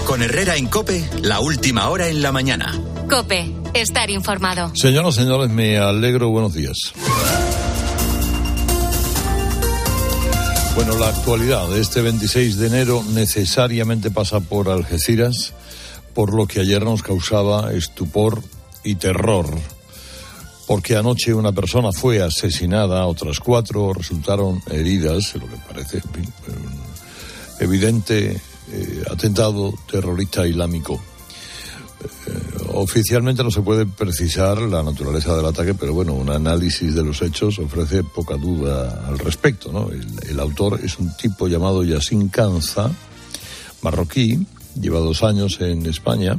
Con Herrera en COPE, la última hora en la mañana. COPE, estar informado. Señoras y señores, me alegro, buenos días. Bueno, la actualidad de este 26 de enero necesariamente pasa por Algeciras, por lo que ayer nos causaba estupor y terror. Porque anoche una persona fue asesinada, otras 4 resultaron heridas, lo que parece un evidente atentado terrorista islámico. Oficialmente no se puede precisar la naturaleza del ataque, pero bueno, un análisis de los hechos ofrece poca duda al respecto, ¿no? El autor es un tipo llamado Yassin Kanza, marroquí, lleva 2 años en España,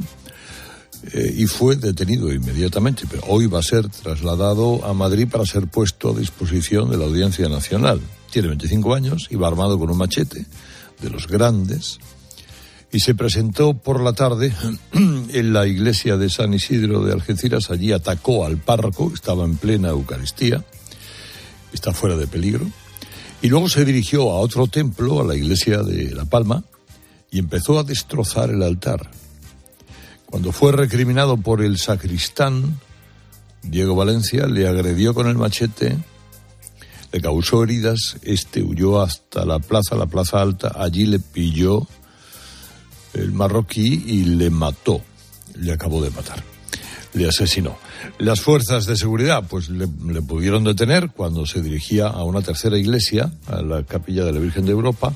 y fue detenido inmediatamente, pero hoy va a ser trasladado a Madrid para ser puesto a disposición de la Audiencia Nacional. Tiene 25 años, iba armado con un machete de los grandes y se presentó por la tarde en la iglesia de San Isidro de Algeciras. Allí atacó al párroco, estaba en plena Eucaristía, está fuera de peligro, y luego se dirigió a otro templo, a la iglesia de La Palma, y empezó a destrozar el altar. Cuando fue recriminado por el sacristán, Diego Valencia, le agredió con el machete, le causó heridas, huyó hasta la plaza alta, allí le pilló el marroquí y le mató, le acabó de matar, le asesinó. Las fuerzas de seguridad pues le pudieron detener cuando se dirigía a una tercera iglesia, a la Capilla de la Virgen de Europa,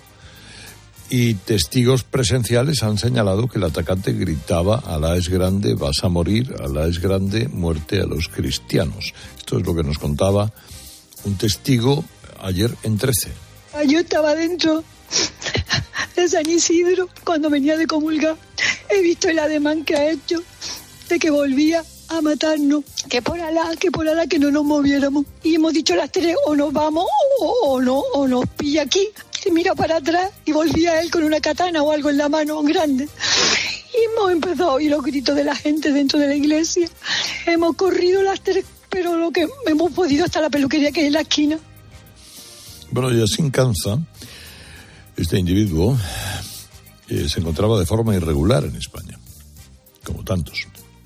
y testigos presenciales han señalado que el atacante gritaba: Alá es grande, vas a morir, Alá es grande, muerte a los cristianos. Esto es lo que nos contaba un testigo ayer en 13. Yo estaba dentro de San Isidro cuando venía de comulgar. He visto el ademán que ha hecho de que volvía a matarnos, que por Alá que no nos moviéramos. Y hemos dicho las 3, o nos vamos o nos pilla aquí. Y mira para atrás y volvía él con una katana o algo en la mano grande. Y hemos empezado a oír los gritos de la gente dentro de la iglesia. Hemos corrido las 3, pero lo que hemos podido hasta la peluquería que hay en la esquina. Bueno, Yassin Kanza, este individuo, se encontraba de forma irregular en España, como tantos,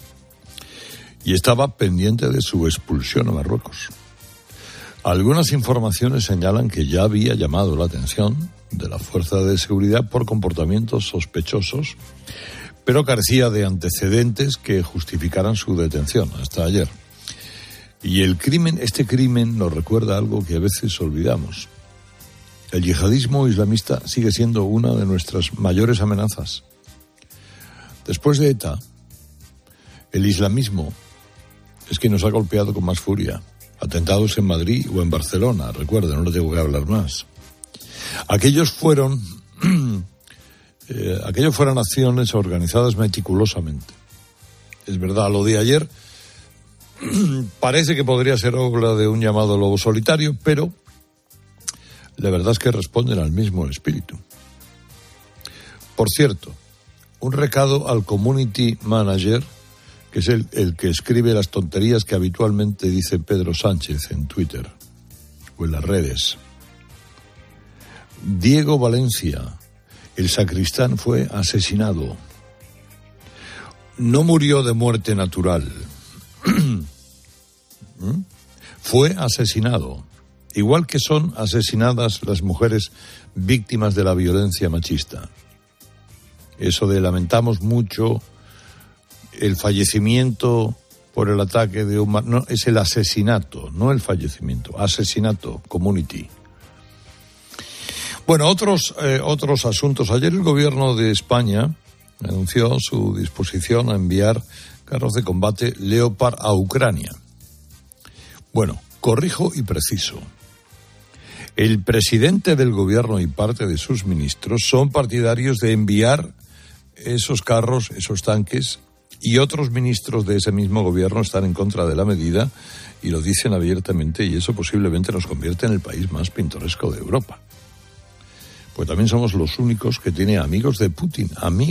y estaba pendiente de su expulsión a Marruecos. Algunas informaciones señalan que ya había llamado la atención de la fuerza de seguridad por comportamientos sospechosos, pero carecía de antecedentes que justificaran su detención hasta ayer. Y este crimen nos recuerda algo que a veces olvidamos. El yihadismo islamista sigue siendo una de nuestras mayores amenazas. Después de ETA, el islamismo es quien nos ha golpeado con más furia. Atentados en Madrid o en Barcelona, recuerden, no le tengo que hablar más. Aquellos fueron acciones organizadas meticulosamente. Es verdad, lo de ayer parece que podría ser obra de un llamado lobo solitario, pero la verdad es que responden al mismo espíritu. Por cierto, un recado al community manager, que es el que escribe las tonterías que habitualmente dice Pedro Sánchez en Twitter o en las redes. Diego Valencia, el sacristán, fue asesinado. No murió de muerte natural. Fue asesinado. Igual que son asesinadas las mujeres víctimas de la violencia machista. Eso de lamentamos mucho el fallecimiento por el ataque de un... No, es el asesinato, no el fallecimiento. Asesinato, community. Bueno, otros asuntos. Ayer el gobierno de España anunció su disposición a enviar carros de combate Leopard a Ucrania. Bueno, corrijo y preciso. El presidente del gobierno y parte de sus ministros son partidarios de enviar esos carros, esos tanques, y otros ministros de ese mismo gobierno están en contra de la medida y lo dicen abiertamente, y eso posiblemente nos convierte en el país más pintoresco de Europa. Pues también somos los únicos que tiene amigos de Putin,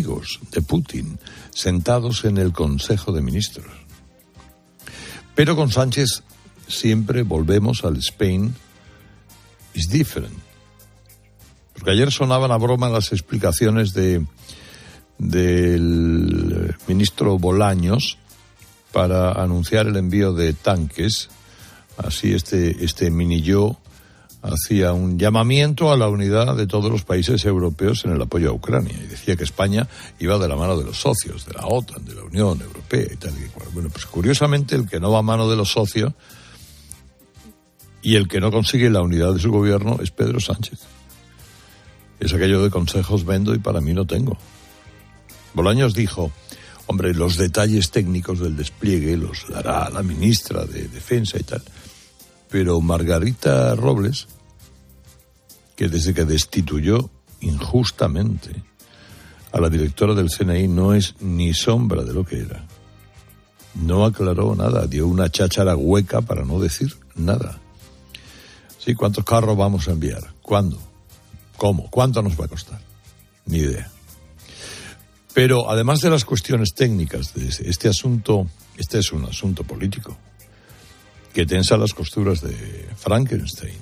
sentados en el Consejo de Ministros. Pero con Sánchez siempre volvemos al Spain is different. Porque ayer sonaban a broma las explicaciones de del ministro Bolaños para anunciar el envío de tanques. Así este mini yo hacía un llamamiento a la unidad de todos los países europeos en el apoyo a Ucrania y decía que España iba de la mano de los socios, de la OTAN, de la Unión Europea y tal y cual. Bueno, pues curiosamente el que no va a mano de los socios y el que no consigue la unidad de su gobierno es Pedro Sánchez. Es aquello de consejos vendo y para mí no tengo. Bolaños dijo, hombre, los detalles técnicos del despliegue los dará la ministra de Defensa y tal. Pero Margarita Robles, que desde que destituyó injustamente a la directora del CNI no es ni sombra de lo que era. No aclaró nada, dio una cháchara hueca para no decir nada. Sí, ¿cuántos carros vamos a enviar? ¿Cuándo? ¿Cómo? ¿Cuánto nos va a costar? Ni idea. Pero además de las cuestiones técnicas de este asunto, este es un asunto político que tensa las costuras de Frankenstein.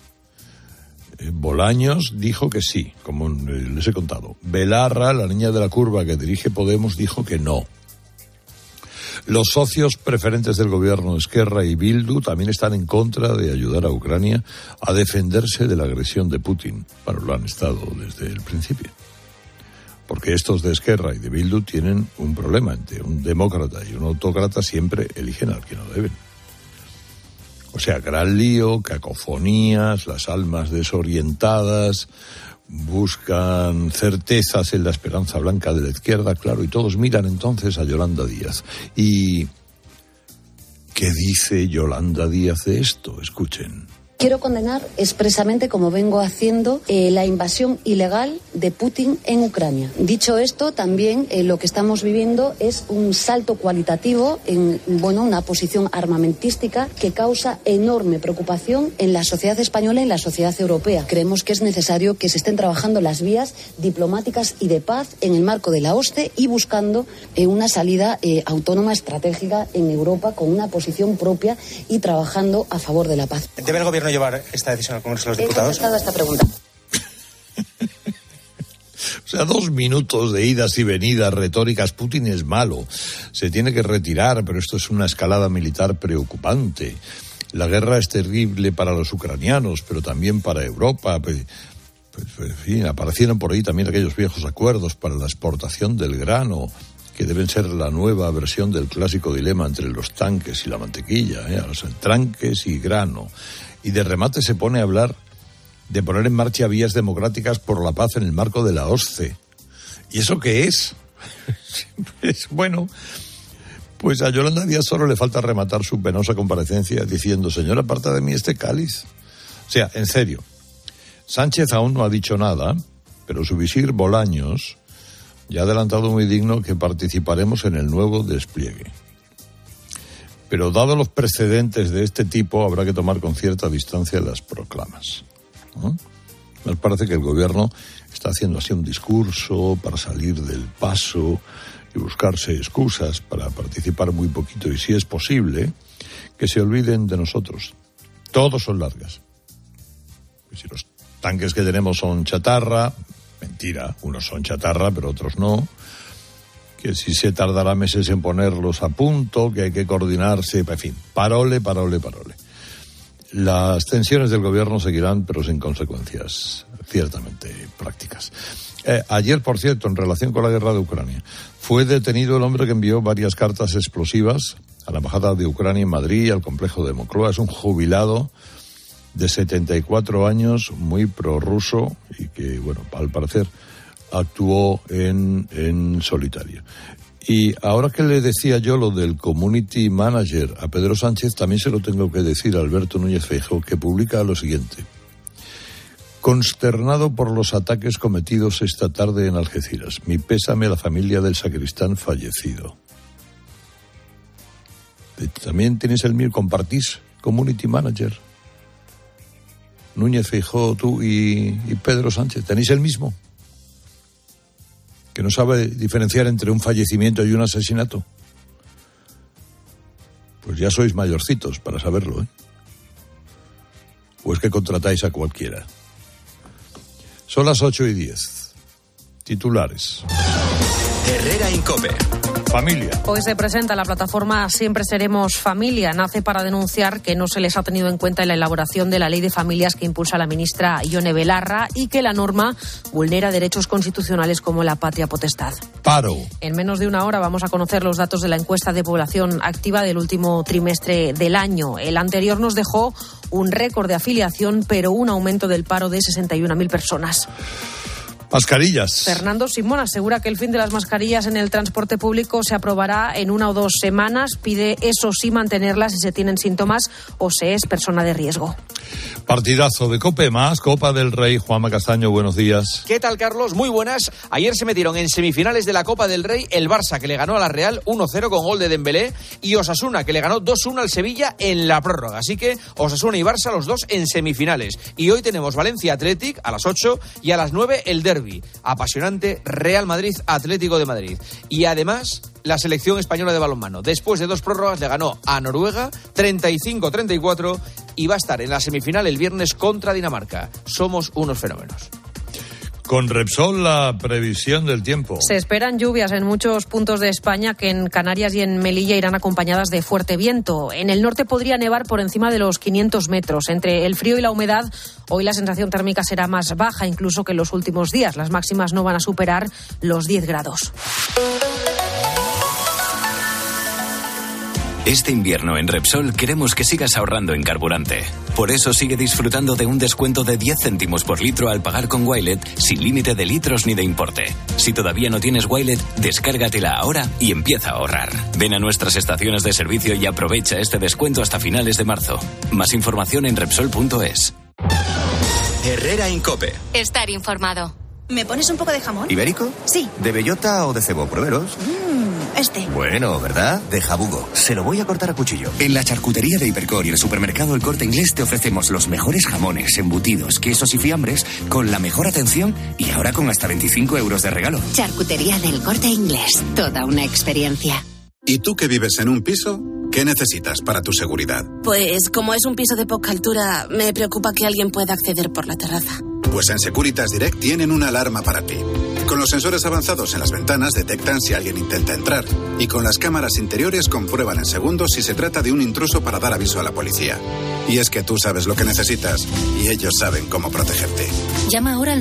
Bolaños dijo que sí, como les he contado. Belarra, la niña de la curva que dirige Podemos, dijo que no. Los socios preferentes del gobierno, Esquerra y Bildu, también están en contra de ayudar a Ucrania a defenderse de la agresión de Putin. Bueno, lo han estado desde el principio. Porque estos de Esquerra y de Bildu tienen un problema. Entre un demócrata y un autócrata siempre eligen al que no deben. O sea, gran lío, cacofonías, las almas desorientadas, buscan certezas en la esperanza blanca de la izquierda, claro, y todos miran entonces a Yolanda Díaz. ¿Y qué dice Yolanda Díaz de esto? Escuchen. Quiero condenar expresamente, como vengo haciendo, la invasión ilegal de Putin en Ucrania. Dicho esto, también lo que estamos viviendo es un salto cualitativo en una posición armamentística que causa enorme preocupación en la sociedad española y en la sociedad europea. Creemos que es necesario que se estén trabajando las vías diplomáticas y de paz en el marco de la OSCE y buscando una salida autónoma estratégica en Europa con una posición propia y trabajando a favor de la paz. ¿Debe el gobierno llevar esta decisión al Congreso de los Diputados? He contestado esta pregunta. O sea, 2 minutos de idas y venidas retóricas. Putin es malo, se tiene que retirar, pero esto es una escalada militar preocupante. La guerra es terrible para los ucranianos, pero también para Europa. En fin, aparecieron por ahí también aquellos viejos acuerdos para la exportación del grano, que deben ser la nueva versión del clásico dilema entre los tanques y la mantequilla, o sea, tanques y grano. Y de remate se pone a hablar de poner en marcha vías democráticas por la paz en el marco de la OSCE. ¿Y eso qué es? Bueno, pues a Yolanda Díaz solo le falta rematar su penosa comparecencia diciendo, señora, aparta de mí este cáliz. O sea, en serio, Sánchez aún no ha dicho nada, pero su visir Bolaños ya ha adelantado muy digno que participaremos en el nuevo despliegue. Pero dado los precedentes de este tipo, habrá que tomar con cierta distancia las proclamas, ¿no? Nos parece que el gobierno está haciendo así un discurso para salir del paso y buscarse excusas para participar muy poquito y, si es posible, que se olviden de nosotros. Todos son largas. Y si los tanques que tenemos son chatarra, mentira, unos son chatarra pero otros no, que si se tardará meses en ponerlos a punto, que hay que coordinarse, en fin, parole. Las tensiones del gobierno seguirán, pero sin consecuencias ciertamente prácticas. Ayer, por cierto, en relación con la guerra de Ucrania, fue detenido el hombre que envió varias cartas explosivas a la embajada de Ucrania en Madrid y al complejo de Moncloa. Es un jubilado de 74 años, muy prorruso y que, bueno, al parecer actuó en solitario. Y ahora que le decía yo lo del community manager a Pedro Sánchez, también se lo tengo que decir a Alberto Núñez Feijóo, que publica lo siguiente. Consternado por los ataques cometidos esta tarde en Algeciras. Mi pésame a la familia del sacristán fallecido. También tienes el mío, compartís community manager. Núñez Feijóo, tú y Pedro Sánchez, ¿tenéis el mismo? Que no sabe diferenciar entre un fallecimiento y un asesinato. Pues ya sois mayorcitos para saberlo, ¿eh? ¿O es que contratáis a cualquiera? Son las 8:10. Titulares. Herrera Incope. Familia. Hoy se presenta la plataforma Siempre Seremos Familia. Nace para denunciar que no se les ha tenido en cuenta en la elaboración de la ley de familias que impulsa la ministra Ione Belarra y que la norma vulnera derechos constitucionales como la patria potestad. Paro. En menos de una hora vamos a conocer los datos de la encuesta de población activa del último trimestre del año. El anterior nos dejó un récord de afiliación, pero un aumento del paro de 61.000 personas. Mascarillas. Fernando Simón asegura que el fin de las mascarillas en el transporte público se aprobará en 1 o 2 semanas. Pide, eso sí, mantenerlas si se tienen síntomas o se es persona de riesgo. Partidazo de COPE más Copa del Rey. Juanma Castaño, buenos días. ¿Qué tal, Carlos? Muy buenas. Ayer se metieron en semifinales de la Copa del Rey el Barça, que le ganó a la Real 1-0 con gol de Dembélé, y Osasuna, que le ganó 2-1 al Sevilla en la prórroga. Así que Osasuna y Barça, los dos en semifinales. Y hoy tenemos Valencia Athletic a las 8 y a las 9 el derbi. Apasionante Real Madrid Atlético de Madrid. Y además la selección española de balonmano, después de 2 prórrogas, le ganó a Noruega 35-34 y va a estar en la semifinal el viernes contra Dinamarca. Somos unos fenómenos. Con Repsol, la previsión del tiempo. Se esperan lluvias en muchos puntos de España que en Canarias y en Melilla irán acompañadas de fuerte viento. En el norte podría nevar por encima de los 500 metros. Entre el frío y la humedad, hoy la sensación térmica será más baja incluso que en los últimos días. Las máximas no van a superar los 10 grados. Este invierno en Repsol queremos que sigas ahorrando en carburante. Por eso sigue disfrutando de un descuento de 10 céntimos por litro al pagar con Wilet, sin límite de litros ni de importe. Si todavía no tienes Wilet, descárgatela ahora y empieza a ahorrar. Ven a nuestras estaciones de servicio y aprovecha este descuento hasta finales de marzo. Más información en Repsol.es. Herrera Incope. Estar informado. ¿Me pones un poco de jamón? ¿Ibérico? Sí. ¿De bellota o de cebo? Pruébelos. Este. Bueno, ¿verdad? De jabugo. Se lo voy a cortar a cuchillo. En la charcutería de Hipercor y el supermercado El Corte Inglés te ofrecemos los mejores jamones, embutidos, quesos y fiambres con la mejor atención y ahora con hasta 25 euros de regalo. Charcutería del Corte Inglés. Toda una experiencia. ¿Y tú que vives en un piso? ¿Qué necesitas para tu seguridad? Pues como es un piso de poca altura, me preocupa que alguien pueda acceder por la terraza. Pues en Securitas Direct tienen una alarma para ti. Con los sensores avanzados en las ventanas detectan si alguien intenta entrar y con las cámaras interiores comprueban en segundos si se trata de un intruso para dar aviso a la policía. Y es que tú sabes lo que necesitas y ellos saben cómo protegerte. Llama ahora al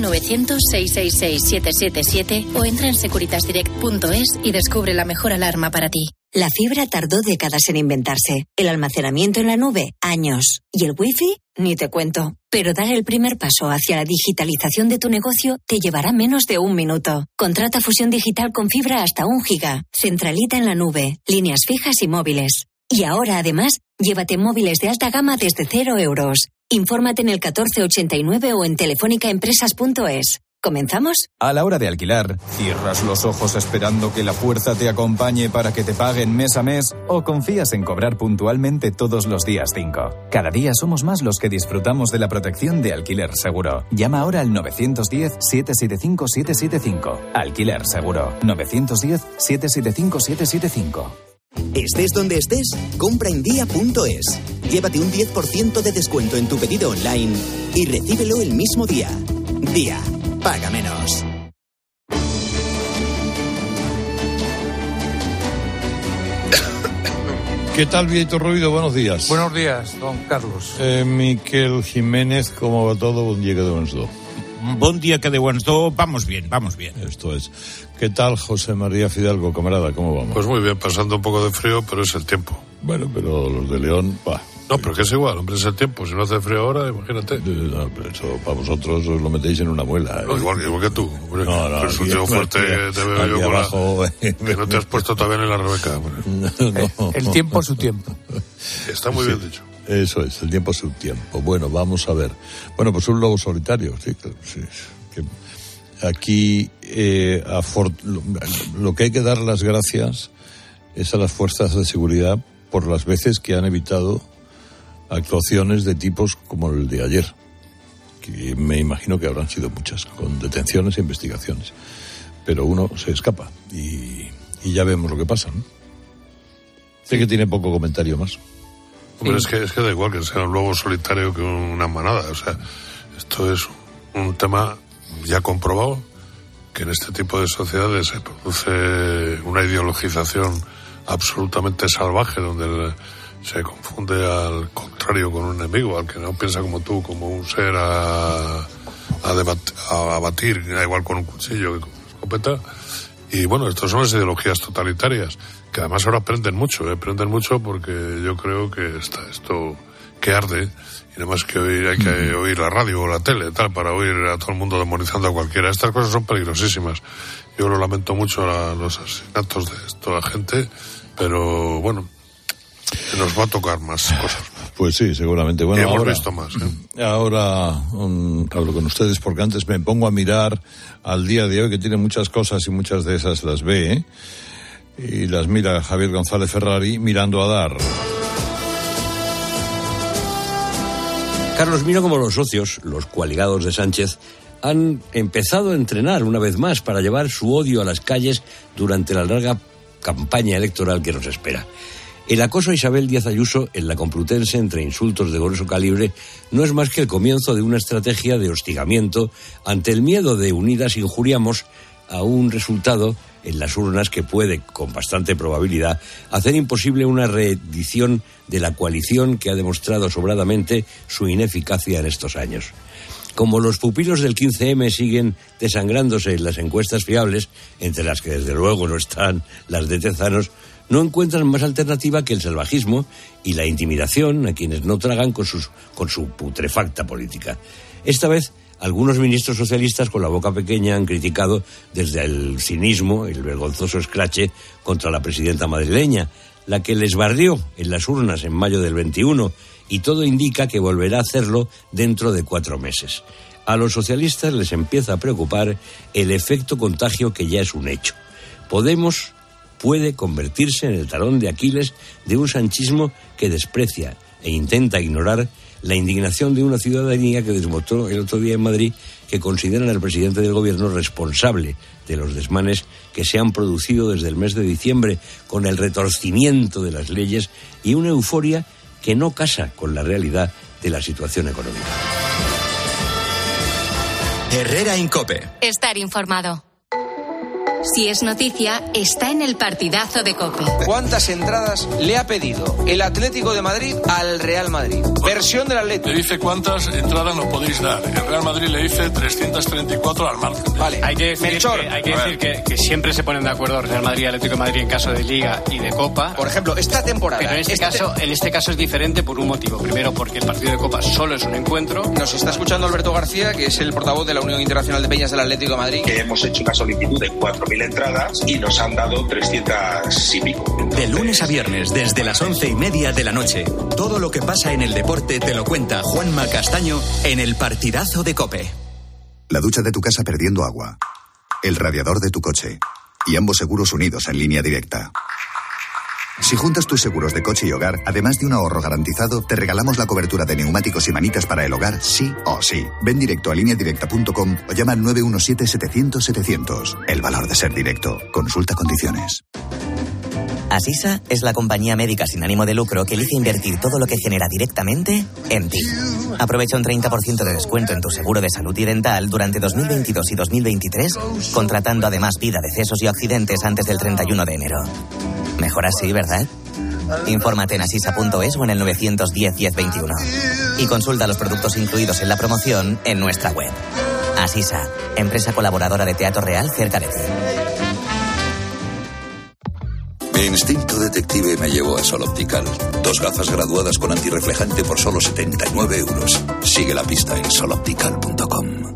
900-666-777 o entra en securitasdirect.es y descubre la mejor alarma para ti. La fibra tardó décadas en inventarse. El almacenamiento en la nube, años. Y el wifi, ni te cuento. Pero dar el primer paso hacia la digitalización de tu negocio te llevará menos de 1 minuto. Contrata fusión digital con fibra hasta 1 giga. Centralita en la nube, líneas fijas y móviles. Y ahora, además, llévate móviles de alta gama desde 0 euros. Infórmate en el 1489 o en telefónicaempresas.es. ¿Comenzamos? A la hora de alquilar, ¿cierras los ojos esperando que la fuerza te acompañe para que te paguen mes a mes o confías en cobrar puntualmente todos los días 5? Cada día somos más los que disfrutamos de la protección de Alquiler Seguro. Llama ahora al 910-775-775. Alquiler Seguro. 910-775-775. Estés donde estés, compra en Día.es. Llévate un 10% de descuento en tu pedido online y recíbelo el mismo día. Día. Paga menos. ¿Qué tal, Vieito Ruido? Buenos días. Buenos días, don Carlos. Miquel Jiménez, ¿cómo va todo? Buen día que de Wednesday. Buen día que de Wednesday. Vamos bien, vamos bien. Esto es. ¿Qué tal, José María Fidalgo, camarada? ¿Cómo vamos? Pues muy bien, pasando un poco de frío, pero es el tiempo. Bueno, pero los de León, va. No, pero que es igual, hombre, es el tiempo. Si no hace frío ahora, imagínate. No, pero eso para vosotros os lo metéis en una muela. No, igual que tú. Hombre, no, es un tío fuerte que te veo yo por abajo. Que no te has puesto todavía en la Rebeca. No. El tiempo es su tiempo. Está muy bien dicho. Eso es, el tiempo es su tiempo. Bueno, vamos a ver. Bueno, pues un lobo solitario, sí. Aquí lo que hay que dar las gracias es a las fuerzas de seguridad por las veces que han evitado actuaciones de tipos como el de ayer, que me imagino que habrán sido muchas, con detenciones e investigaciones. Pero uno se escapa y ya vemos lo que pasa, ¿no? Sé que tiene poco comentario más. Pero es que da igual que sea un lobo solitario que una manada. O sea, esto es un tema ya comprobado que en este tipo de sociedades se produce una ideologización absolutamente salvaje, donde se confunde al contrario con un enemigo, al que no piensa como tú, como un ser a abatir, da igual con un cuchillo que con una escopeta. Y bueno, estas son las ideologías totalitarias, que además ahora aprenden mucho porque yo creo que está esto que arde, y nada más que oír, hay que oír la radio o la tele, tal, para oír a todo el mundo demonizando a cualquiera. Estas cosas son peligrosísimas. Yo lo lamento mucho, los asesinatos de toda la gente, pero bueno, nos va a tocar más cosas. Pues sí, seguramente. Bueno, y hemos visto más. Ahora hablo con ustedes porque antes me pongo a mirar al día de hoy, que tiene muchas cosas y muchas de esas las ve, y las mira Javier González Ferrari mirando a Dar. Carlos, mira cómo los socios, los coaligados de Sánchez, han empezado a entrenar una vez más para llevar su odio a las calles durante la larga campaña electoral que nos espera. El acoso a Isabel Díaz Ayuso en la Complutense, entre insultos de grueso calibre, no es más que el comienzo de una estrategia de hostigamiento ante el miedo de Unidas Injuriamos a un resultado en las urnas que puede, con bastante probabilidad, hacer imposible una reedición de la coalición que ha demostrado sobradamente su ineficacia en estos años. Como los pupilos del 15M siguen desangrándose en las encuestas fiables, entre las que desde luego no están las de Tezanos, no encuentran más alternativa que el salvajismo y la intimidación a quienes no tragan con su putrefacta política. Esta vez, algunos ministros socialistas con la boca pequeña han criticado desde el cinismo, el vergonzoso escrache contra la presidenta madrileña, la que les barrió en las urnas en mayo del 21, y todo indica que volverá a hacerlo dentro de 4 meses. A los socialistas les empieza a preocupar el efecto contagio, que ya es un hecho. Podemos puede convertirse en el talón de Aquiles de un sanchismo que desprecia e intenta ignorar la indignación de una ciudadanía que demostró el otro día en Madrid que consideran al presidente del gobierno responsable de los desmanes que se han producido desde el mes de diciembre, con el retorcimiento de las leyes y una euforia que no casa con la realidad de la situación económica. Herrera en COPE. Estar informado. Si es noticia, está en el partidazo de COPE. ¿Cuántas entradas le ha pedido el Atlético de Madrid al Real Madrid? Versión del Atlético. Le dice cuántas entradas nos podéis dar. El Real Madrid le dice 334 al margen. Vale. Hay que decir que siempre se ponen de acuerdo Real Madrid y Atlético de Madrid en caso de Liga y de Copa. Por ejemplo, esta temporada. Pero en este caso es diferente por un motivo. Primero, porque el partido de Copa solo es un encuentro. Nos está escuchando Alberto García, que es el portavoz de la Unión Internacional de Peñas del Atlético de Madrid. Que hemos hecho una solicitud de 4.000 entradas y nos han dado 300 y pico. Entonces, de lunes a viernes, desde las 11:30 de la noche, todo lo que pasa en el deporte te lo cuenta Juanma Castaño en el partidazo de COPE. La ducha de tu casa perdiendo agua, el radiador de tu coche y ambos seguros unidos en línea directa. Si juntas tus seguros de coche y hogar, además de un ahorro garantizado, te regalamos la cobertura de neumáticos y manitas para el hogar, sí o sí. Ven directo a lineadirecta.com o llama al 917-700-700. El valor de ser directo. Consulta condiciones. Asisa es la compañía médica sin ánimo de lucro que elige invertir todo lo que genera directamente en ti. Aprovecha un 30% de descuento en tu seguro de salud y dental durante 2022 y 2023, contratando además vida, decesos y accidentes antes del 31 de enero. Mejor así, ¿verdad? Infórmate en asisa.es o en el 910-1021. Y consulta los productos incluidos en la promoción en nuestra web. Asisa, empresa colaboradora de Teatro Real cerca de ti. Mi instinto detective me llevó a Sol Optical. 2 gafas graduadas con antirreflejante por solo 79 euros. Sigue la pista en soloptical.com.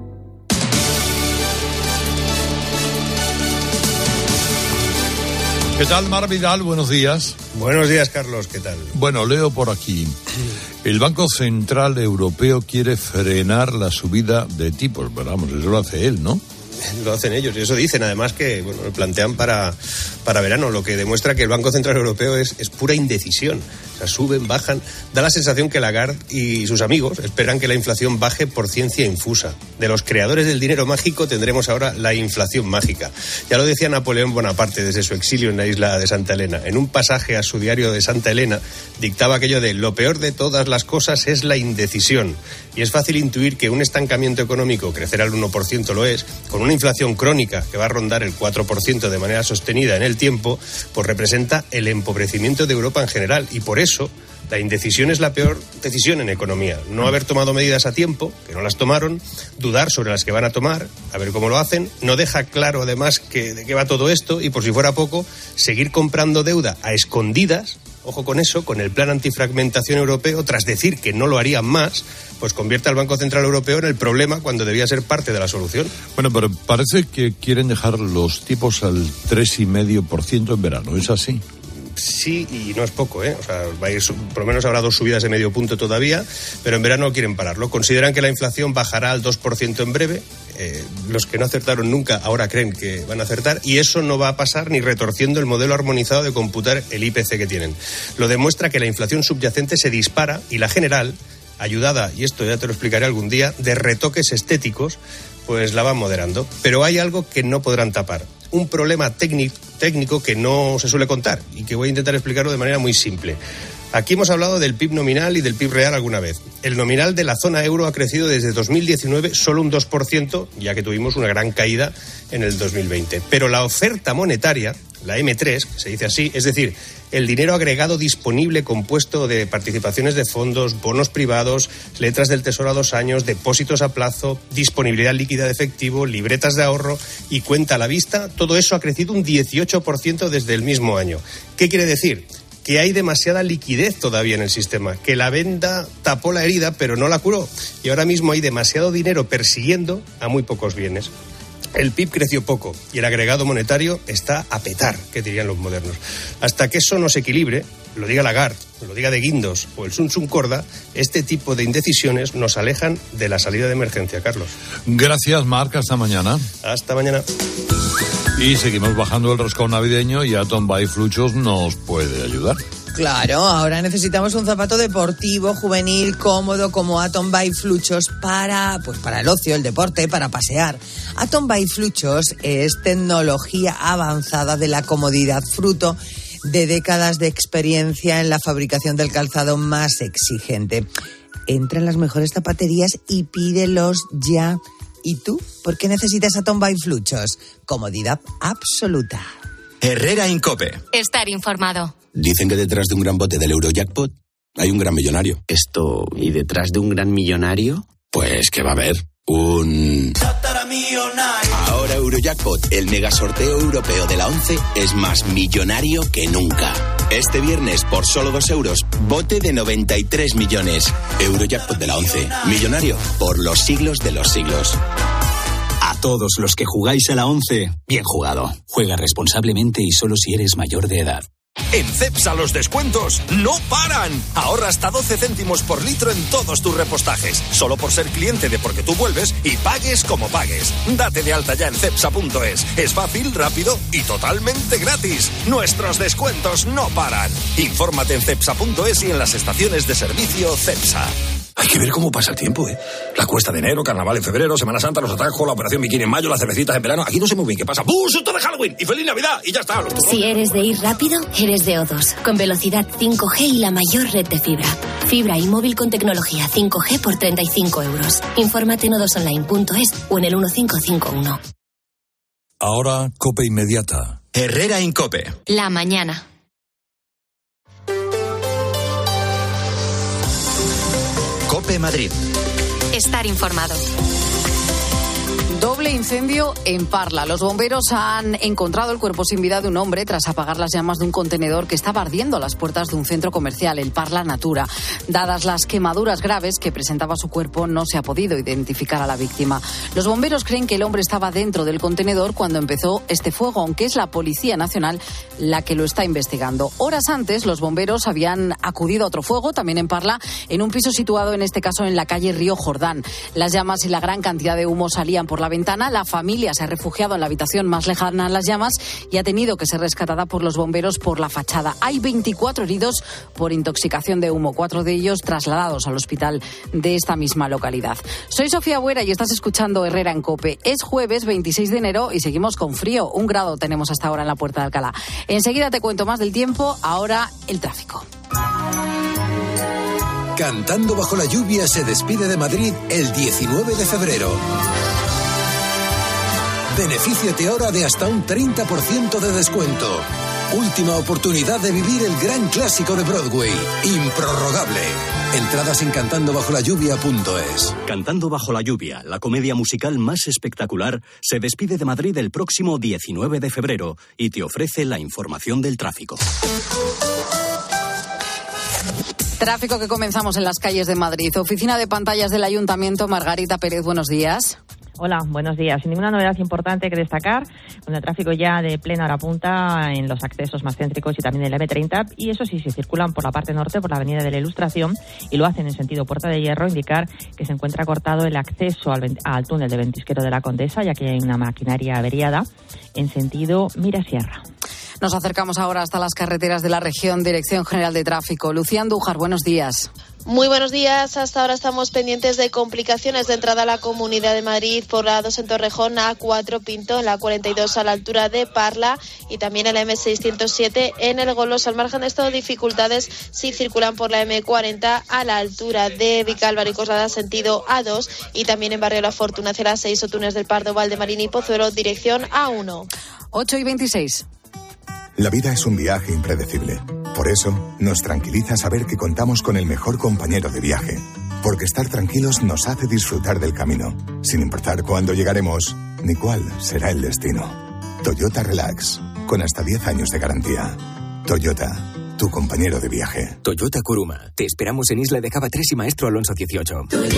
¿Qué tal, Mar Vidal? Buenos días. Buenos días, Carlos. ¿Qué tal? Bueno, leo por aquí. El Banco Central Europeo quiere frenar la subida de tipos. Pero vamos, eso lo hace él, ¿no? Lo hacen ellos, y eso dicen además que lo plantean para verano, lo que demuestra que el Banco Central Europeo es pura indecisión. O sea, suben, bajan. Da la sensación que Lagarde y sus amigos esperan que la inflación baje por ciencia infusa. De los creadores del dinero mágico tendremos ahora la inflación mágica. Ya lo decía Napoleón Bonaparte desde su exilio en la isla de Santa Elena. En un pasaje a su diario de Santa Elena dictaba aquello de: lo peor de todas las cosas es la indecisión. Y es fácil intuir que un estancamiento económico, crecer al 1% lo es, con una inflación crónica que va a rondar el 4% de manera sostenida en el tiempo, pues representa el empobrecimiento de Europa en general. Y por eso la indecisión es la peor decisión en economía. No haber tomado medidas a tiempo, que no las tomaron, dudar sobre las que van a tomar, a ver cómo lo hacen, no deja claro además de qué va todo esto y, por si fuera poco, seguir comprando deuda a escondidas, ojo con eso, con el plan antifragmentación europeo, tras decir que no lo harían más, pues convierte al Banco Central Europeo en el problema cuando debía ser parte de la solución. Bueno, pero parece que quieren dejar los tipos al 3,5% en verano, ¿es así? Sí, y no es poco, ¿eh? O sea, va a ir, por lo menos habrá 2 subidas de medio punto todavía, pero en verano quieren pararlo. Consideran que la inflación bajará al 2% en breve. Los que no acertaron nunca ahora creen que van a acertar, y eso no va a pasar ni retorciendo el modelo armonizado de computar el IPC que tienen. Lo demuestra que la inflación subyacente se dispara y la general, ayudada, y esto ya te lo explicaré algún día, de retoques estéticos, pues la van moderando. Pero hay algo que no podrán tapar. Un problema técnico que no se suele contar y que voy a intentar explicarlo de manera muy simple. Aquí hemos hablado del PIB nominal y del PIB real alguna vez. El nominal de la zona euro ha crecido desde 2019 solo un 2%, ya que tuvimos una gran caída en el 2020. Pero la oferta monetaria, la M3, que se dice así, es decir, el dinero agregado disponible compuesto de participaciones de fondos, bonos privados, letras del Tesoro a 2 años, depósitos a plazo, disponibilidad líquida de efectivo, libretas de ahorro y cuenta a la vista, todo eso ha crecido un 18% desde el mismo año. ¿Qué quiere decir? Que hay demasiada liquidez todavía en el sistema, que la venda tapó la herida pero no la curó, y ahora mismo hay demasiado dinero persiguiendo a muy pocos bienes. El PIB creció poco y el agregado monetario está a petar, que dirían los modernos. Hasta que eso no se equilibre, lo diga Lagarde, lo diga De Guindos o el Sun Sun Corda, este tipo de indecisiones nos alejan de la salida de emergencia, Carlos. Gracias, Marc, hasta mañana. Hasta mañana. Y seguimos bajando el roscón navideño y Atom by Fluchos nos puede ayudar. Claro, ahora necesitamos un zapato deportivo, juvenil, cómodo, como Atom by Fluchos para el ocio, el deporte, para pasear. Atom by Fluchos es tecnología avanzada de la comodidad, fruto de décadas de experiencia en la fabricación del calzado más exigente. Entra en las mejores zapaterías y pídelos ya. ¿Y tú? ¿Por qué necesitas Atom by Fluchos? Comodidad absoluta. Herrera Incope. Estar informado. Dicen que detrás de un gran bote del Eurojackpot hay un gran millonario. ¿Y detrás de un gran millonario? Pues que va a haber un... Ahora Eurojackpot, el mega sorteo europeo de la 11, es más millonario que nunca. Este viernes, por solo 2 euros, bote de 93 millones. Eurojackpot de la 11, millonario por los siglos de los siglos. A todos los que jugáis a la 11, bien jugado. Juega responsablemente y solo si eres mayor de edad. En Cepsa los descuentos no paran. Ahorra hasta 12 céntimos por litro en todos tus repostajes. Solo por ser cliente de Porque Tú Vuelves y pagues como pagues. Date de alta ya en cepsa.es. Es fácil, rápido y totalmente gratis. Nuestros descuentos no paran. Infórmate en cepsa.es y en las estaciones de servicio Cepsa. Hay que ver cómo pasa el tiempo, ¿eh? La cuesta de enero, carnaval en febrero, Semana Santa, los atajos, la operación bikini en mayo, las cervecitas en verano. Aquí no sé muy bien qué pasa. ¡Bum! ¡Susto de Halloween! ¡Y feliz Navidad! Y ya está. Si eres de ir rápido, eres de O2. Con velocidad 5G y la mayor red de fibra. Fibra y móvil con tecnología 5G por 35 euros. Infórmate en odosonline.es o en el 1551. Ahora, COPE Inmediata. Herrera Incope. La mañana. COPE Madrid. Estar informado. Doble incendio en Parla. Los bomberos han encontrado el cuerpo sin vida de un hombre tras apagar las llamas de un contenedor que estaba ardiendo a las puertas de un centro comercial, el Parla Natura. Dadas las quemaduras graves que presentaba su cuerpo, no se ha podido identificar a la víctima. Los bomberos creen que el hombre estaba dentro del contenedor cuando empezó este fuego, aunque es la Policía Nacional la que lo está investigando. Horas antes, los bomberos habían acudido a otro fuego, también en Parla, en un piso situado, en este caso, en la calle Río Jordán. Las llamas y la gran cantidad de humo salían por la ventana. La familia se ha refugiado en la habitación más lejana a las llamas y ha tenido que ser rescatada por los bomberos por la fachada. Hay 24 heridos por intoxicación de humo, 4 de ellos trasladados al hospital de esta misma localidad. Soy Sofía Buera y estás escuchando Herrera en COPE. Es jueves 26 de enero y seguimos con frío. 1 grado tenemos hasta ahora en la Puerta de Alcalá. Enseguida te cuento más del tiempo, ahora el tráfico. Cantando bajo la lluvia se despide de Madrid el 19 de febrero. Benefíciate ahora de hasta un 30% de descuento. Última oportunidad de vivir el gran clásico de Broadway, improrrogable. Entradas en cantandobajolalluvia.es. Cantando bajo la lluvia, la comedia musical más espectacular, se despide de Madrid el próximo 19 de febrero y te ofrece la información del tráfico. Tráfico que comenzamos en las calles de Madrid. Oficina de pantallas del Ayuntamiento, Margarita Pérez, buenos días. Hola, buenos días. Sin ninguna novedad importante que destacar, con el tráfico ya de plena hora punta en los accesos más céntricos y también en el M30, y eso sí, se circulan por la parte norte, por la Avenida de la Ilustración, y lo hacen en sentido Puerta de Hierro, indicar que se encuentra cortado el acceso al túnel de Ventisquero de la Condesa, ya que hay una maquinaria averiada en sentido Mirasierra. Nos acercamos ahora hasta las carreteras de la región, Dirección General de Tráfico. Lucía Andújar, buenos días. Muy buenos días. Hasta ahora estamos pendientes de complicaciones de entrada a la Comunidad de Madrid por la A2 en Torrejón, A4 Pinto, en la 42 a la altura de Parla y también en la M607 en el Golos. Al margen de esto, dificultades si circulan por la M40 a la altura de Vicálvaro y Coslada, sentido A2, y también en Barrio La Fortuna hacia las 6 o Túnez del Pardo, Valdemarín y Pozuelo, dirección A1. 8:26. La vida es un viaje impredecible. Por eso, nos tranquiliza saber que contamos con el mejor compañero de viaje. Porque estar tranquilos nos hace disfrutar del camino, sin importar cuándo llegaremos ni cuál será el destino. Toyota Relax, con hasta 10 años de garantía. Toyota, tu compañero de viaje. Toyota Kuruma. Te esperamos en Isla de Java 3 y Maestro Alonso 18.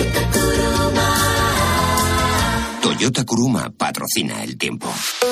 Toyota Kuruma patrocina el tiempo.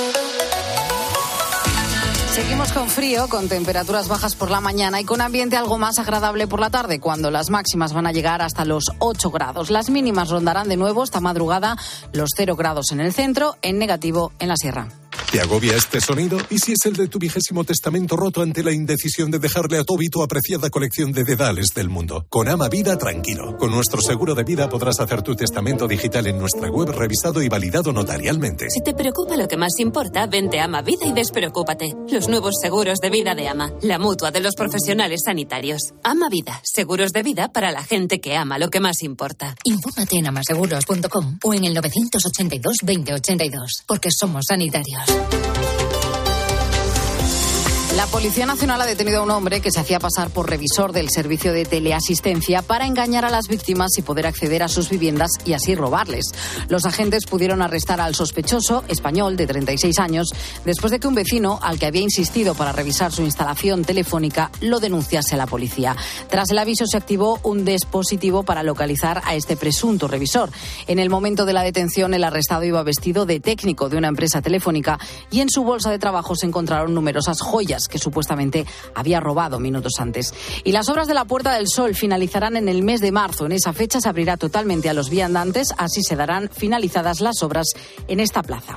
Seguimos con frío, con temperaturas bajas por la mañana y con ambiente algo más agradable por la tarde, cuando las máximas van a llegar hasta los 8 grados. Las mínimas rondarán de nuevo esta madrugada los 0 grados en el centro, en negativo en la sierra. ¿Te agobia este sonido? ¿Y si es el de tu 20º testamento roto ante la indecisión de dejarle a Toby tu apreciada colección de dedales del mundo? Con Ama Vida, tranquilo. Con nuestro seguro de vida podrás hacer tu testamento digital en nuestra web, revisado y validado notarialmente. Si te preocupa lo que más importa, vente a Ama Vida y despreocúpate. Los nuevos seguros de vida de Ama, la mutua de los profesionales sanitarios. Ama Vida, seguros de vida para la gente que ama lo que más importa. Infórmate en amaseguros.com o en el 982 2082, porque somos sanitarios. La Policía Nacional ha detenido a un hombre que se hacía pasar por revisor del servicio de teleasistencia para engañar a las víctimas y poder acceder a sus viviendas y así robarles. Los agentes pudieron arrestar al sospechoso, español, de 36 años, después de que un vecino, al que había insistido para revisar su instalación telefónica, lo denunciase a la policía. Tras el aviso se activó un dispositivo para localizar a este presunto revisor. En el momento de la detención, el arrestado iba vestido de técnico de una empresa telefónica y en su bolsa de trabajo se encontraron numerosas joyas que supuestamente había robado minutos antes. Y las obras de la Puerta del Sol finalizarán en el mes de marzo. En esa fecha se abrirá totalmente a los viandantes, así se darán finalizadas las obras en esta plaza.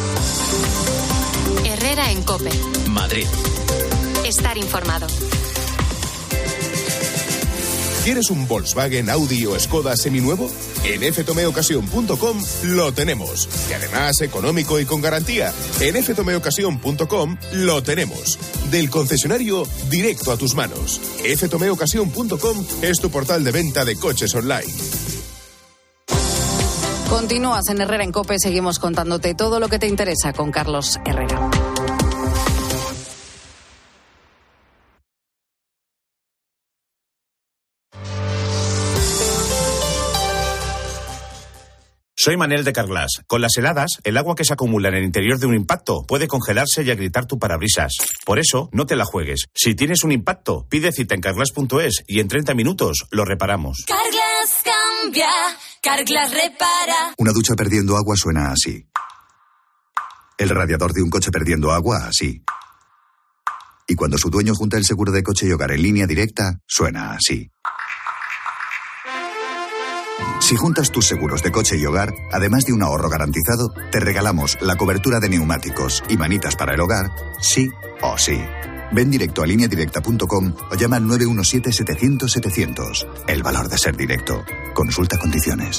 Herrera en COPE. Madrid. Estar informado. ¿Quieres un Volkswagen, Audi o Skoda seminuevo? En ftomeocasión.com lo tenemos. Y además económico y con garantía. En ftomeocasión.com lo tenemos. Del concesionario directo a tus manos. ftomeocasión.com es tu portal de venta de coches online. Continúas en Herrera en COPE, seguimos contándote todo lo que te interesa con Carlos Herrera. Soy Manel de Carglass. Con las heladas, el agua que se acumula en el interior de un impacto puede congelarse y agrietar tu parabrisas. Por eso, no te la juegues. Si tienes un impacto, pide cita en Carglass.es y en 30 minutos lo reparamos. Carglass cambia, Carglass repara. Una ducha perdiendo agua suena así. El radiador de un coche perdiendo agua así. Y cuando su dueño junta el seguro de coche y hogar en línea directa, suena así. Si juntas tus seguros de coche y hogar, además de un ahorro garantizado, te regalamos la cobertura de neumáticos y manitas para el hogar, sí o sí. Ven directo a lineadirecta.com o llama al 917-700-700. El valor de ser directo. Consulta condiciones.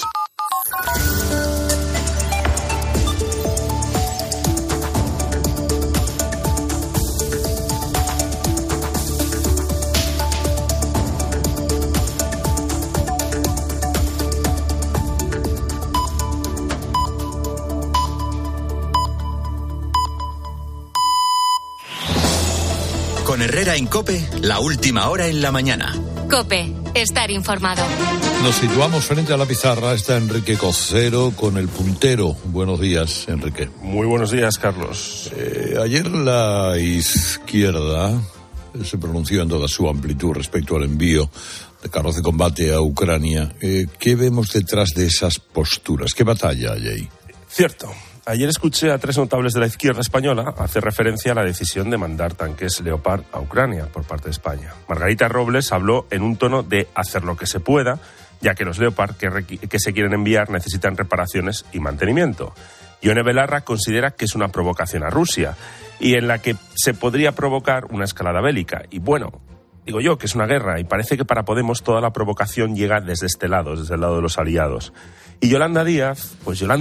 Con Herrera en COPE, la última hora en la mañana. COPE, estar informado. Nos situamos frente a la pizarra. Está Enrique Cocero con el puntero. Buenos días, Enrique. Muy buenos días, Carlos. Ayer la izquierda se pronunció en toda su amplitud respecto al envío de carros de combate a Ucrania. ¿Qué vemos detrás de esas posturas? ¿Qué batalla hay ahí? Cierto. Ayer escuché a 3 notables de la izquierda española hacer referencia a la decisión de mandar tanques Leopard a Ucrania por parte de España. Margarita Robles habló en un tono de hacer lo que se pueda, ya que los Leopard que se quieren enviar necesitan reparaciones y mantenimiento. Ione Belarra considera que es una provocación a Rusia y en la que se podría provocar una escalada bélica. Y bueno, digo yo que es una guerra y parece que para Podemos toda la provocación llega desde este lado, desde el lado de los aliados. Y Yolanda Díaz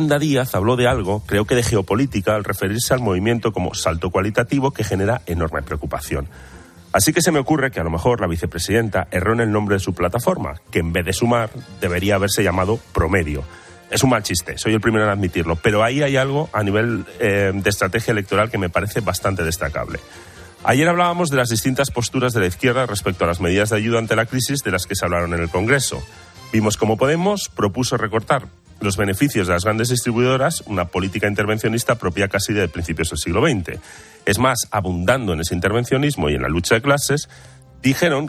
habló de algo, creo que de geopolítica, al referirse al movimiento como salto cualitativo que genera enorme preocupación. Así que se me ocurre que a lo mejor la vicepresidenta erró en el nombre de su plataforma, que en vez de sumar debería haberse llamado Promedio. Es un mal chiste, soy el primero en admitirlo, pero ahí hay algo a nivel de estrategia electoral que me parece bastante destacable. Ayer hablábamos de las distintas posturas de la izquierda respecto a las medidas de ayuda ante la crisis de las que se hablaron en el Congreso. Vimos cómo Podemos propuso recortar los beneficios de las grandes distribuidoras, una política intervencionista propia casi de principios del siglo XX. Es más, abundando en ese intervencionismo y en la lucha de clases, dijeron,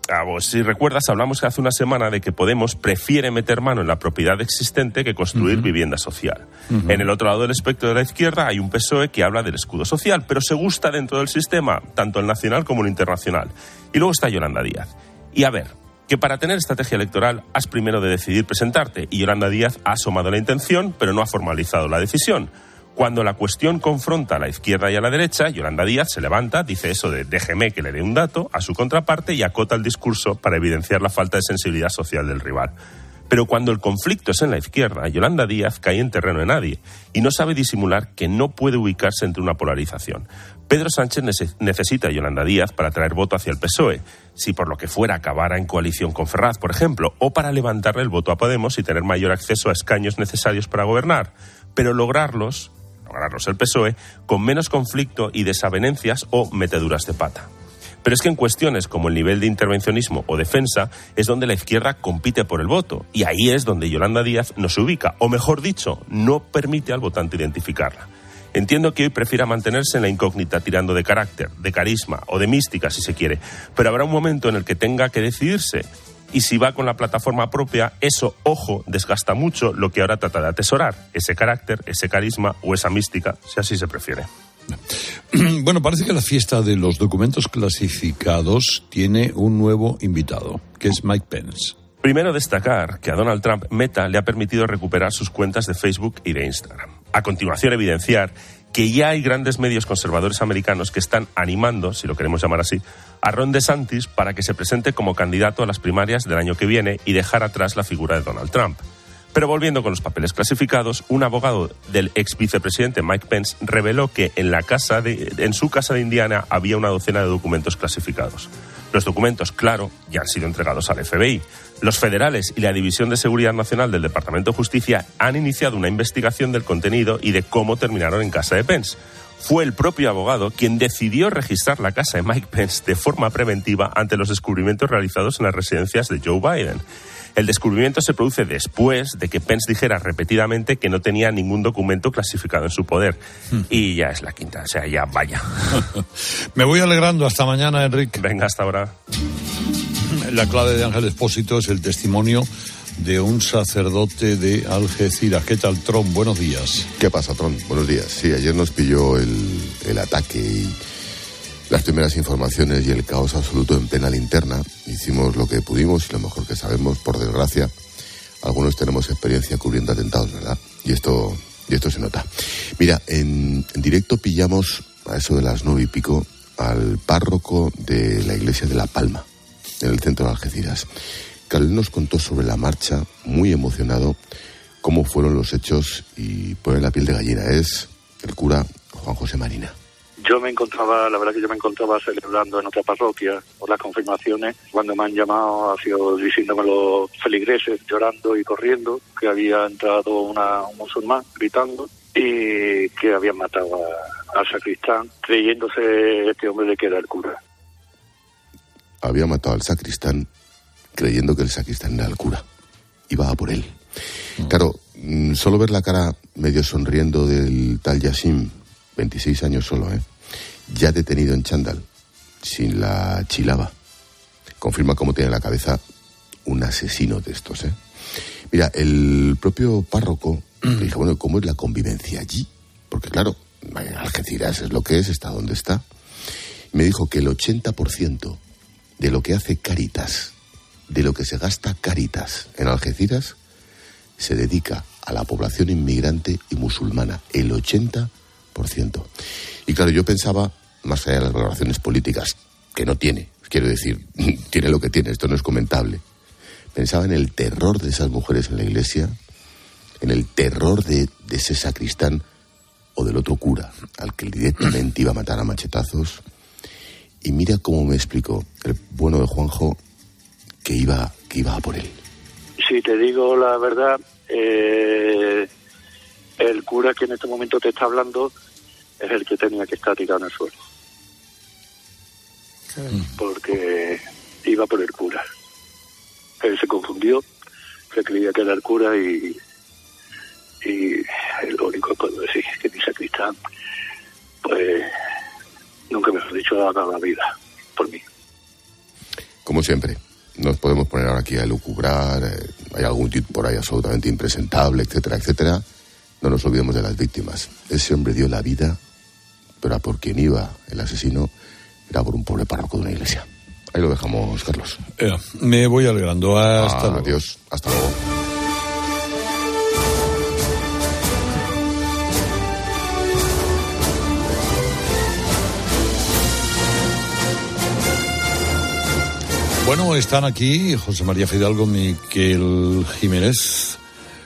si recuerdas, hablamos hace una semana de que Podemos prefiere meter mano en la propiedad existente que construir vivienda social. En el otro lado del espectro de la izquierda hay un PSOE que habla del escudo social, pero se gusta dentro del sistema, tanto el nacional como el internacional. Y luego está Yolanda Díaz. Y a ver, que para tener estrategia electoral has primero de decidir presentarte, y Yolanda Díaz ha asomado la intención, pero no ha formalizado la decisión. Cuando la cuestión confronta a la izquierda y a la derecha, Yolanda Díaz se levanta, dice eso de déjeme que le dé un dato a su contraparte y acota el discurso para evidenciar la falta de sensibilidad social del rival. Pero cuando el conflicto es en la izquierda, Yolanda Díaz cae en terreno de nadie y no sabe disimular que no puede ubicarse entre una polarización. Pedro Sánchez necesita a Yolanda Díaz para traer voto hacia el PSOE, si por lo que fuera acabara en coalición con Ferraz, por ejemplo, o para levantarle el voto a Podemos y tener mayor acceso a escaños necesarios para gobernar. Pero lograrlos el PSOE con menos conflicto y desavenencias o meteduras de pata. Pero es que en cuestiones como el nivel de intervencionismo o defensa es donde la izquierda compite por el voto, y ahí es donde Yolanda Díaz no se ubica, o mejor dicho, no permite al votante identificarla. Entiendo que hoy prefiera mantenerse en la incógnita tirando de carácter, de carisma o de mística si se quiere, pero habrá un momento en el que tenga que decidirse. Y si va con la plataforma propia, eso, ojo, desgasta mucho lo que ahora trata de atesorar, ese carácter, ese carisma o esa mística, si así se prefiere. Bueno, parece que la fiesta de los documentos clasificados tiene un nuevo invitado, que es Mike Pence. Primero destacar que a Donald Trump Meta le ha permitido recuperar sus cuentas de Facebook y de Instagram. A continuación, evidenciar que ya hay grandes medios conservadores americanos que están animando, si lo queremos llamar así, a Ron DeSantis para que se presente como candidato a las primarias del año que viene y dejar atrás la figura de Donald Trump. Pero volviendo con los papeles clasificados, un abogado del ex vicepresidente Mike Pence reveló que en su casa de Indiana había una docena de documentos clasificados. Los documentos, claro, ya han sido entregados al FBI. Los federales y la División de Seguridad Nacional del Departamento de Justicia han iniciado una investigación del contenido y de cómo terminaron en casa de Pence. Fue el propio abogado quien decidió registrar la casa de Mike Pence de forma preventiva ante los descubrimientos realizados en las residencias de Joe Biden. El descubrimiento se produce después de que Pence dijera repetidamente que no tenía ningún documento clasificado en su poder. Y ya es la quinta, o sea, ya vaya. Me voy alegrando. Hasta mañana, Enrique. Venga, hasta ahora. La clave de Ángel Expósito es el testimonio de un sacerdote de Algeciras. ¿Qué tal, Tron? Buenos días. ¿Qué pasa, Tron? Buenos días. Sí, ayer nos pilló el ataque y las primeras informaciones y el caos absoluto en plena linterna. Hicimos lo que pudimos y lo mejor que sabemos, por desgracia. Algunos tenemos experiencia cubriendo atentados, ¿verdad? Y esto se nota. Mira, en directo pillamos a eso de las 9:00 al párroco de la iglesia de La Palma, en el centro de Algeciras. Él nos contó sobre la marcha, muy emocionado, cómo fueron los hechos y pone la piel de gallina. Es el cura Juan José Marina. La verdad que yo me encontraba celebrando en otra parroquia por las confirmaciones. Cuando me han llamado ha sido diciéndome los feligreses llorando y corriendo que había entrado un musulmán gritando y que habían matado al sacristán, creyéndose este hombre de que era el cura. había matado al sacristán creyendo que el sacristán era el cura. Iba a por él. Claro, solo ver la cara medio sonriendo del tal Yassin, 26 años solo, ya detenido en chándal, sin la chilaba, confirma cómo tiene la cabeza un asesino de estos, Mira, el propio párroco le dije, bueno, ¿cómo es la convivencia allí? Porque claro, Algeciras es lo que es, está donde está. Y me dijo que el 80% de lo que hace Cáritas, de lo que se gasta Cáritas en Algeciras, se dedica a la población inmigrante y musulmana, el 80%. Y claro, yo pensaba, más allá de las valoraciones políticas, que no tiene, quiero decir, tiene lo que tiene, esto no es comentable. Pensaba en el terror de esas mujeres en la iglesia, en el terror de ese sacristán o del otro cura, al que directamente iba a matar a machetazos. Y mira cómo me explicó el bueno de Juanjo que iba a por él. Si te digo la verdad, el cura que en este momento te está hablando es el que tenía que estar tirado en el suelo. Porque iba por el cura. Él se confundió, se creía que era el cura y lo único que puedo decir es que mi sacristán, pues, nunca me ha dicho ha dado la vida por mí. Como siempre, nos podemos poner ahora aquí a elucubrar, hay algún tipo por ahí absolutamente impresentable, etcétera, etcétera. No nos olvidemos de las víctimas. Ese hombre dio la vida, pero a por quien iba el asesino era por un pobre párroco de una iglesia. Ahí lo dejamos, Carlos. Me voy alegrando. Hasta luego. Adiós. Hasta luego. Bueno, están aquí José María Fidalgo, Miquel Jiménez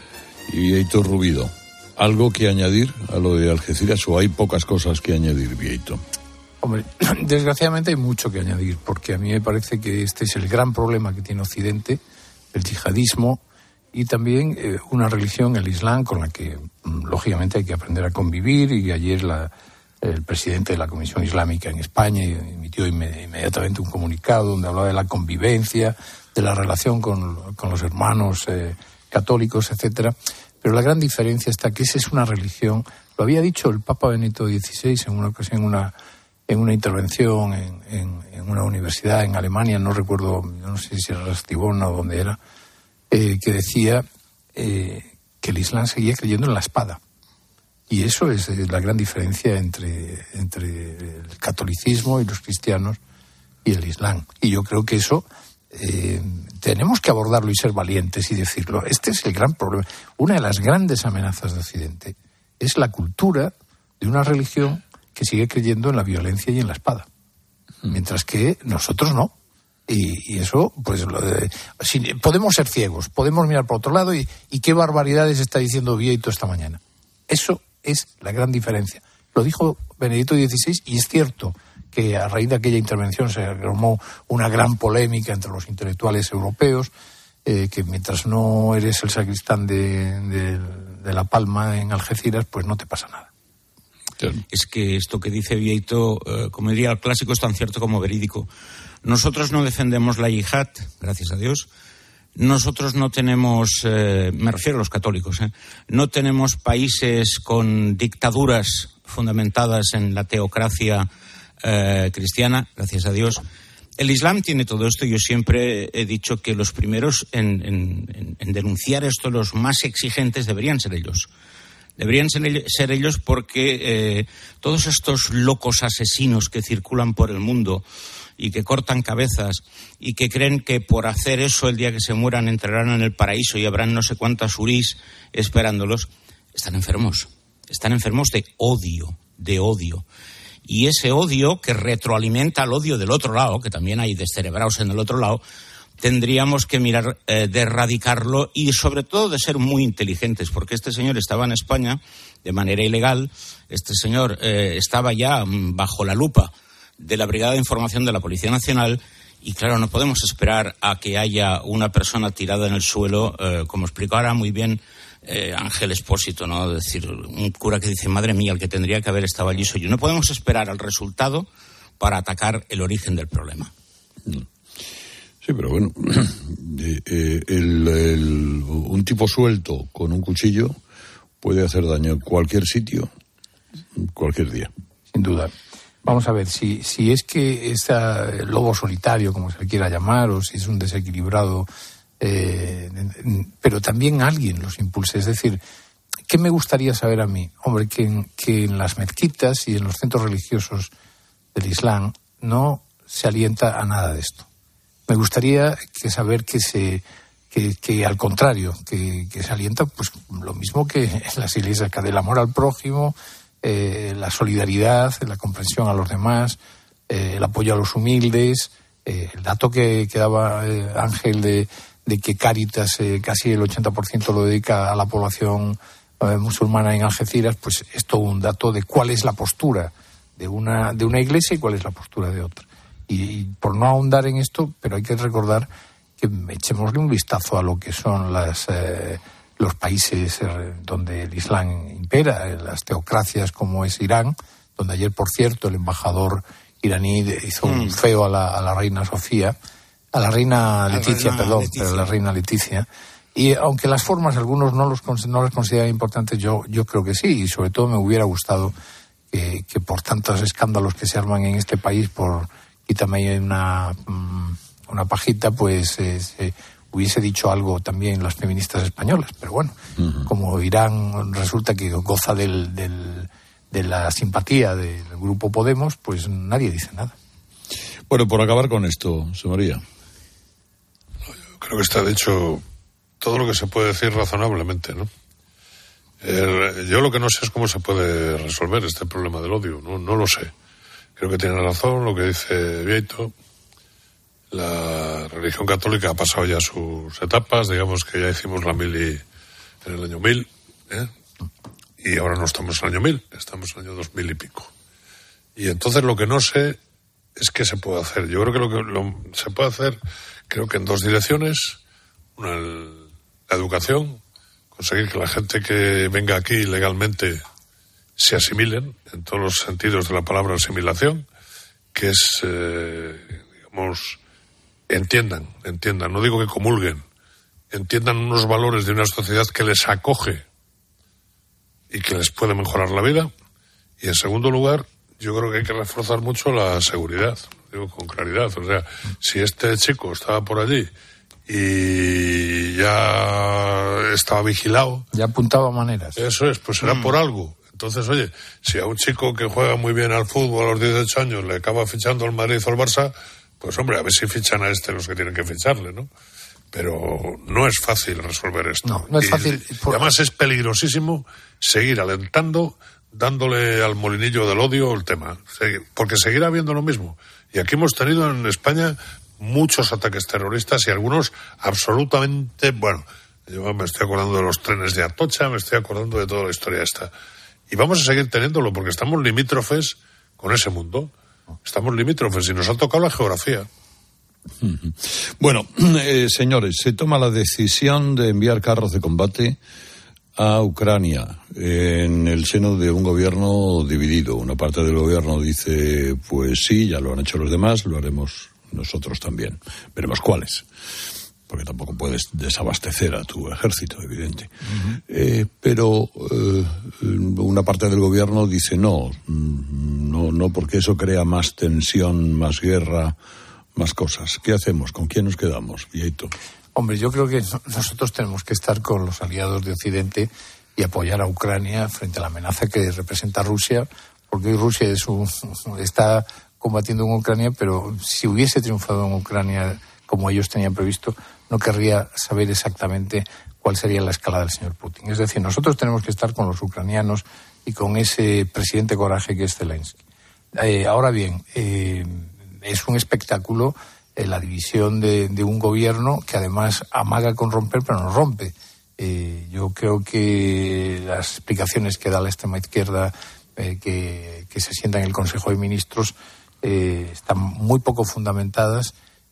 y Vieito Rubido. ¿Algo que añadir a lo de Algeciras o hay pocas cosas que añadir, Vieito? Hombre, desgraciadamente hay mucho que añadir, porque a mí me parece que este es el gran problema que tiene Occidente, el yihadismo y también una religión, el Islam, con la que lógicamente hay que aprender a convivir. Y ayer el presidente de la Comisión Islámica en España emitió inmediatamente un comunicado donde hablaba de la convivencia, de la relación con los hermanos católicos, etcétera. Pero la gran diferencia está que esa es una religión, lo había dicho el Papa Benedicto XVI en una ocasión, en una intervención en una universidad en Alemania, no recuerdo, no sé si era Rastibona o dónde era, que decía que el Islam seguía creyendo en la espada. Y eso es la gran diferencia entre el catolicismo y los cristianos y el Islam. Y yo creo que eso tenemos que abordarlo y ser valientes y decirlo. Este es el gran problema. Una de las grandes amenazas de Occidente es la cultura de una religión que sigue creyendo en la violencia y en la espada. Mientras que nosotros no. Y eso, pues, podemos ser ciegos, podemos mirar por otro lado y qué barbaridades está diciendo Vieito esta mañana. Eso es la gran diferencia. Lo dijo Benedicto XVI y es cierto que a raíz de aquella intervención se armó una gran polémica entre los intelectuales europeos, que mientras no eres el sacristán de La Palma en Algeciras, pues no te pasa nada. Es que esto que dice Vieito, como diría el clásico, es tan cierto como verídico. Nosotros no defendemos la yihad, gracias a Dios. Nosotros no tenemos, me refiero a los católicos, no tenemos países con dictaduras fundamentadas en la teocracia cristiana, gracias a Dios. El Islam tiene todo esto. Yo siempre he dicho que los primeros en denunciar esto, los más exigentes, deberían ser ellos. Deberían ser ellos porque todos estos locos asesinos que circulan por el mundo y que cortan cabezas y que creen que por hacer eso el día que se mueran entrarán en el paraíso y habrán no sé cuántas urís esperándolos, están enfermos de odio. Y ese odio que retroalimenta al odio del otro lado, que también hay descerebrados en el otro lado, tendríamos que mirar de erradicarlo y sobre todo de ser muy inteligentes, porque este señor estaba en España de manera ilegal, este señor estaba ya bajo la lupa de la Brigada de Información de la Policía Nacional y claro, no podemos esperar a que haya una persona tirada en el suelo, como explicó ahora muy bien Ángel Expósito, ¿no? Es decir, un cura que dice, madre mía, el que tendría que haber estado allí soy yo. No podemos esperar al resultado para atacar el origen del problema. Sí, pero bueno, un tipo suelto con un cuchillo puede hacer daño en cualquier sitio, cualquier día. Sin duda. Vamos a ver, si es que este lobo solitario, como se le quiera llamar, o si es un desequilibrado, pero también alguien los impulsa. Es decir, ¿qué me gustaría saber a mí? Hombre, que en las mezquitas y en los centros religiosos del Islam no se alienta a nada de esto. Me gustaría saber que al contrario, que se alienta pues lo mismo que en las iglesias, que del amor al prójimo, la solidaridad, la comprensión a los demás, el apoyo a los humildes, el dato que daba Ángel de que Cáritas casi el 80% lo dedica a la población musulmana en Algeciras, pues es todo un dato de cuál es la postura de una iglesia y cuál es la postura de otra. Y por no ahondar en esto, pero hay que recordar que echémosle un vistazo a lo que son los países donde el Islam impera, las teocracias como es Irán, donde ayer, por cierto, el embajador iraní hizo un feo a la reina Sofía, a la reina Leticia, pero la reina Leticia. Y aunque las formas algunos no las consideran importantes, yo creo que sí, y sobre todo me hubiera gustado que por tantos escándalos que se arman en este país, quítame una pajita, pues hubiese dicho algo también las feministas españolas. Pero bueno, como Irán resulta que goza de la simpatía del grupo Podemos, pues nadie dice nada. Bueno, por acabar con esto, José María. Yo creo que está dicho todo lo que se puede decir razonablemente, ¿no? Yo lo que no sé es cómo se puede resolver este problema del odio, no lo sé. Creo que tiene razón lo que dice Vieito. La religión católica ha pasado ya sus etapas, digamos que ya hicimos la mili en el año 1000, y ahora no estamos en el año 1000, estamos en el año 2000 y pico. Y entonces lo que no sé es qué se puede hacer. Yo creo que lo que se puede hacer, creo que en dos direcciones. Una, la educación, conseguir que la gente que venga aquí legalmente se asimilen, en todos los sentidos de la palabra asimilación, que es, digamos, entiendan, no digo que comulguen, entiendan unos valores de una sociedad que les acoge y que les puede mejorar la vida. Y en segundo lugar, yo creo que hay que reforzar mucho la seguridad, digo con claridad. O sea, si este chico estaba por allí y ya estaba vigilado, ya apuntaba maneras. Eso es, pues será por algo. Entonces, oye, si a un chico que juega muy bien al fútbol a los 18 años le acaba fichando al Madrid o al Barça, pues hombre, a ver si fichan a los que tienen que ficharle, ¿no? Pero no es fácil resolver esto. No es fácil. Y además es peligrosísimo seguir alentando, dándole al molinillo del odio el tema, porque seguirá habiendo lo mismo. Y aquí hemos tenido en España muchos ataques terroristas y algunos absolutamente, bueno, yo me estoy acordando de los trenes de Atocha, me estoy acordando de toda la historia esta. Y vamos a seguir teniéndolo porque estamos limítrofes con ese mundo. Estamos limítrofes y nos ha tocado la geografía. Bueno, señores, se toma la decisión de enviar carros de combate a Ucrania en el seno de un gobierno dividido. Una parte del gobierno dice, pues sí, ya lo han hecho los demás, lo haremos nosotros también. Veremos cuáles, porque tampoco puedes desabastecer a tu ejército, evidente. Pero una parte del gobierno dice no, porque eso crea más tensión, más guerra, más cosas. ¿Qué hacemos? ¿Con quién nos quedamos, Vieito? Hombre, yo creo que nosotros tenemos que estar con los aliados de Occidente y apoyar a Ucrania frente a la amenaza que representa Rusia, porque hoy Rusia está combatiendo en Ucrania, pero si hubiese triunfado en Ucrania como ellos tenían previsto, no querría saber exactamente cuál sería la escalada del señor Putin. Es decir, nosotros tenemos que estar con los ucranianos y con ese presidente coraje que es Zelensky. Ahora bien, es un espectáculo la división de un gobierno que además amaga con romper, pero no rompe. Yo creo que las explicaciones que da la extrema izquierda que se sienta en el Consejo de Ministros están muy poco fundamentadas,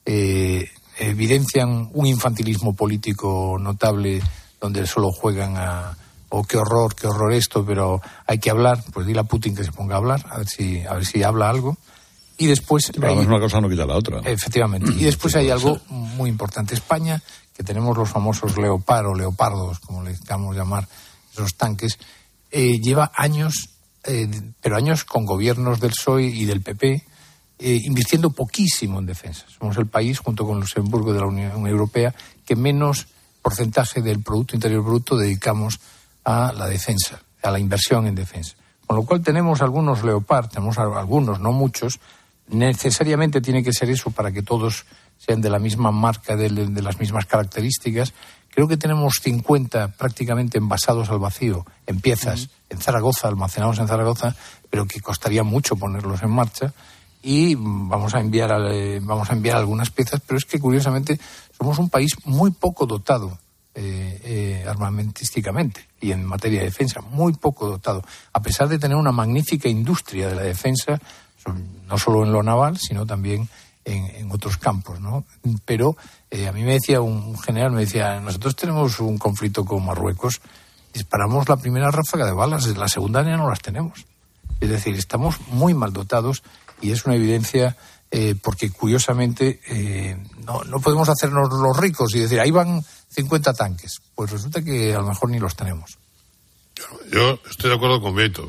evidencian un infantilismo político notable donde solo juegan qué horror esto, pero hay que hablar, pues dile a Putin que se ponga a hablar, a ver si habla algo. Y después... Además, una cosa no quita la otra, ¿no? Efectivamente. Y después hay algo muy importante. España, que tenemos los famosos Leopard o Leopardos, como le queramos llamar, esos tanques, lleva años, pero años con gobiernos del PSOE y del PP, invirtiendo poquísimo en defensa. Somos el país, junto con Luxemburgo de la Unión Europea, que menos porcentaje del Producto Interior Bruto dedicamos a la defensa, a la inversión en defensa. Con lo cual tenemos algunos Leopard, tenemos algunos, no muchos. Necesariamente tiene que ser eso para que todos sean de la misma marca, de las mismas características. Creo que tenemos 50 prácticamente envasados al vacío, en piezas, en Zaragoza, almacenados en Zaragoza, pero que costaría mucho ponerlos en marcha. Y vamos a enviar algunas piezas, pero es que curiosamente somos un país muy poco dotado armamentísticamente y en materia de defensa, muy poco dotado, a pesar de tener una magnífica industria de la defensa, no solo en lo naval, sino también en otros campos, ¿no? Pero a mí me decía un general, nosotros tenemos un conflicto con Marruecos, disparamos la primera ráfaga de balas, la segunda ya no las tenemos. Es decir, estamos muy mal dotados y es una evidencia porque curiosamente no podemos hacernos los ricos y decir, ahí van 50 tanques. Pues resulta que a lo mejor ni los tenemos. Yo estoy de acuerdo con Vieito.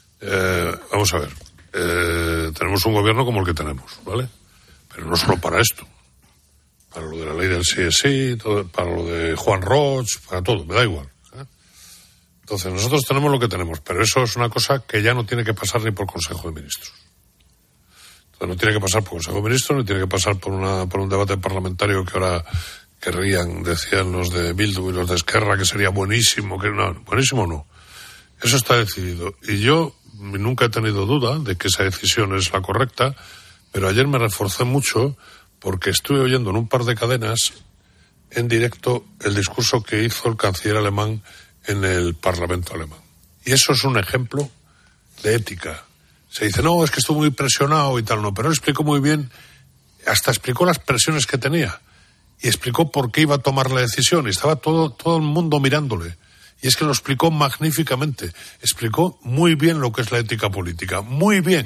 Vamos a ver. Tenemos un gobierno como el que tenemos, ¿vale? Pero no solo para esto. Para lo de la ley del sí, para lo de Juan Roig, para todo, me da igual. Entonces, nosotros tenemos lo que tenemos, pero eso es una cosa que ya no tiene que pasar ni por Consejo de Ministros. Entonces, no tiene que pasar por Consejo de Ministros, ni tiene que pasar por un debate parlamentario que ahora querrían, decían los de Bildu y los de Esquerra, que sería buenísimo, que no, buenísimo no. Eso está decidido. Y yo nunca he tenido duda de que esa decisión es la correcta, pero ayer me reforcé mucho porque estuve oyendo en un par de cadenas en directo el discurso que hizo el canciller alemán en el Parlamento alemán. Y eso es un ejemplo de ética. Se dice, no, es que estuvo muy presionado y tal, no, pero él explicó muy bien, hasta explicó las presiones que tenía y explicó por qué iba a tomar la decisión y estaba todo el mundo mirándole. Y es que lo explicó magníficamente, explicó muy bien lo que es la ética política, muy bien.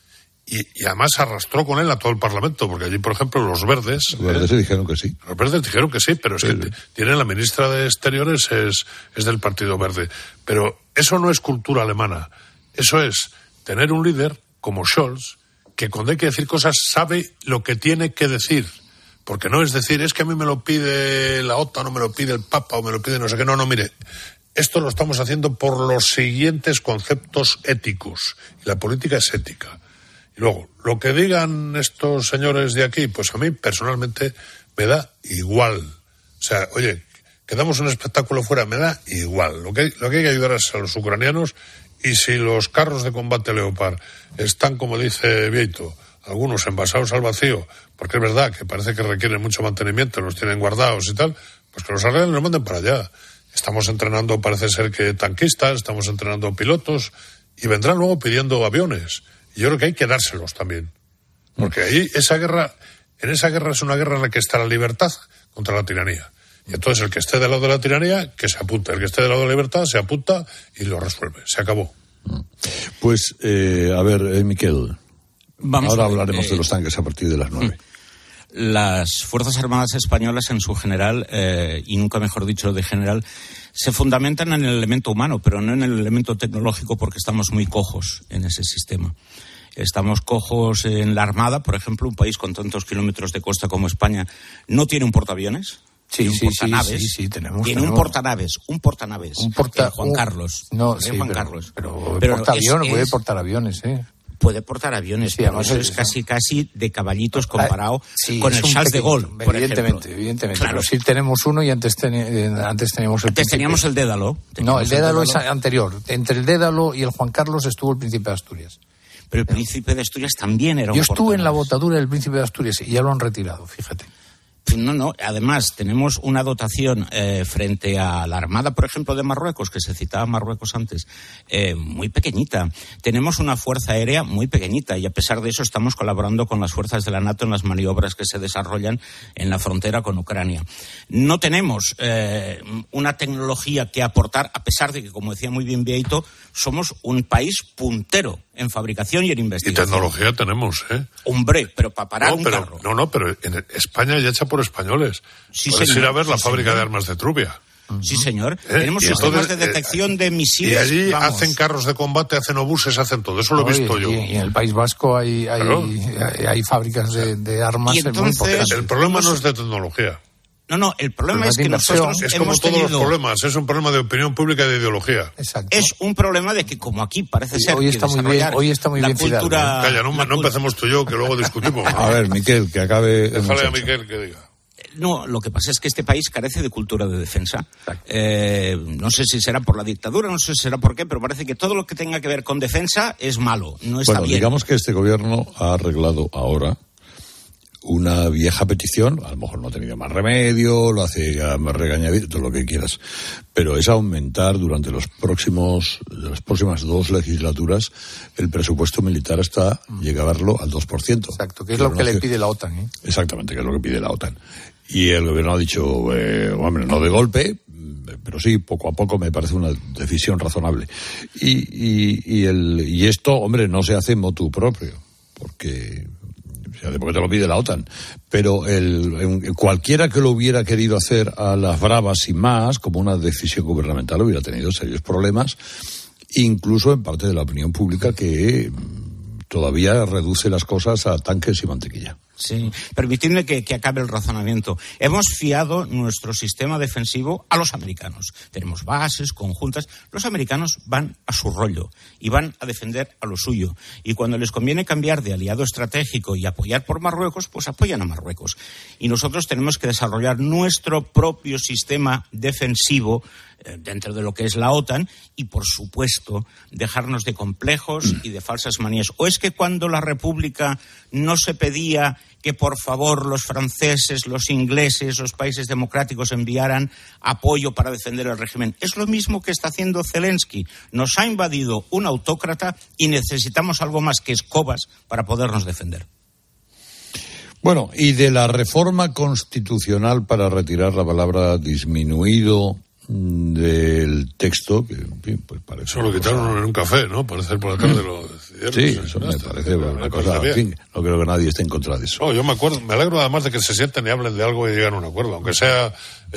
Y además arrastró con él a todo el Parlamento, porque allí, por ejemplo, los verdes... Los verdes dijeron que sí. Los verdes dijeron que sí, pero es que tienen la ministra de Exteriores, es del Partido Verde. Pero eso no es cultura alemana. Eso es tener un líder como Scholz, que cuando hay que decir cosas sabe lo que tiene que decir. Porque no es decir, es que a mí me lo pide la OTAN, o me lo pide el Papa, o me lo pide no sé qué. No, mire, esto lo estamos haciendo por los siguientes conceptos éticos. Y la política es ética. Y luego, lo que digan estos señores de aquí, pues a mí personalmente me da igual. O sea, oye, que damos un espectáculo fuera, me da igual. Lo que hay que ayudar es a los ucranianos, y si los carros de combate Leopard están, como dice Vieito, algunos envasados al vacío, porque es verdad que parece que requieren mucho mantenimiento, los tienen guardados y tal, pues que los arreglen y los manden para allá. Estamos entrenando, parece ser que tanquistas, estamos entrenando pilotos, y vendrán luego pidiendo aviones. Y yo creo que hay que dárselos también. Porque ahí, en esa guerra es una guerra en la que está la libertad contra la tiranía. Y entonces el que esté del lado de la tiranía, que se apunte. El que esté del lado de la libertad, se apunta y lo resuelve. Se acabó. Pues, a ver, Miquel. Ahora hablaremos de los tanques a partir de las 9. Las Fuerzas Armadas Españolas, en su general, y nunca mejor dicho de general, se fundamentan en el elemento humano, pero no en el elemento tecnológico, porque estamos muy cojos en ese sistema. Estamos cojos en la Armada, por ejemplo, un país con tantos kilómetros de costa como España no tiene un portaaviones. Sí, tenemos. Tiene un portanaves. Juan Carlos. No, sí, Juan Carlos. Pero portaaviones, puede portar aviones, Puede portar aviones, sí, además es casi de caballitos comparado con el Charles de Gaulle, por ejemplo. Evidentemente. Claro. Pero sí tenemos uno y antes teníamos el Antes teníamos el Dédalo. No, el Dédalo es anterior. Entre el Dédalo y el Juan Carlos estuvo el Príncipe de Asturias. Pero el Príncipe de Asturias también era un Yo estuve en la botadura del Príncipe de Asturias y ya lo han retirado, fíjate. No, además tenemos una dotación frente a la Armada, por ejemplo, de Marruecos, que se citaba Marruecos antes, muy pequeñita. Tenemos una fuerza aérea muy pequeñita y a pesar de eso estamos colaborando con las fuerzas de la NATO en las maniobras que se desarrollan en la frontera con Ucrania. No tenemos una tecnología que aportar, a pesar de que, como decía muy bien Vieito, somos un país puntero en fabricación y en Y investigación. tecnología tenemos, ¿eh? Hombre, pero para parar un carro. Pero en España ya hecha por españoles. Sí, Puedes señor, ir a ver la sí, fábrica señor. de armas de Trubia. Sí, señor. Tenemos Y sistemas entonces, de detección de misiles. Y allí vamos. hacen carros de combate, hacen obuses, hacen todo. Eso lo he visto yo. Y en el País Vasco hay fábricas de armas. Y entonces, muy importantes. El problema no es de tecnología. No, el problema es que nosotros es como hemos todos tenido... los problemas, es un problema de opinión pública y de ideología. Exacto. Es un problema de que como aquí parece ser Hoy está que muy bien, hoy está muy la bien cultura... Calla, no empecemos tú y yo, que luego discutimos. A ver, Miquel, que acabe... Déjale a Miquel que diga. No, lo que pasa es que este país carece de cultura de defensa. No sé si será por la dictadura, no sé si será por qué, pero parece que todo lo que tenga que ver con defensa es malo, no está bien. Digamos que este gobierno ha arreglado ahora una vieja petición, a lo mejor no ha tenido más remedio, lo hace a más regañadientes, todo lo que quieras, pero es aumentar durante las próximas 2 legislaturas el presupuesto militar hasta llegarlo al 2%. Exacto, que es lo que le pide la OTAN, ¿eh? Exactamente, que es lo que pide la OTAN. Y el gobierno ha dicho, hombre, no de golpe, pero sí, poco a poco me parece una decisión razonable. Y esto, hombre, no se hace motu propio, porque te lo pide la OTAN, pero cualquiera que lo hubiera querido hacer a las bravas sin más, como una decisión gubernamental, hubiera tenido serios problemas, incluso en parte de la opinión pública, que todavía reduce las cosas a tanques y mantequilla. Sí, permitidme que acabe el razonamiento. Hemos fiado nuestro sistema defensivo a los americanos. Tenemos bases, conjuntas. Los americanos van a su rollo y van a defender a lo suyo. Y cuando les conviene cambiar de aliado estratégico y apoyar por Marruecos, pues apoyan a Marruecos. Y nosotros tenemos que desarrollar nuestro propio sistema defensivo dentro de lo que es la OTAN y, por supuesto, dejarnos de complejos y de falsas manías. ¿O es que cuando la República no se pedía que, por favor, los franceses, los ingleses, los países democráticos enviaran apoyo para defender el régimen? Es lo mismo que está haciendo Zelensky. Nos ha invadido un autócrata y necesitamos algo más que escobas para podernos defender. Bueno, y de la reforma constitucional para retirar la palabra disminuido del texto, que en fin, pues parece... Eso lo quitaron en un café, ¿no? Parece por la tarde lo decidieron. Sí, eso me parece una cosa... En fin, no creo que nadie esté en contra de eso. No, yo me alegro además de que se sienten y hablen de algo y lleguen a un acuerdo, aunque sea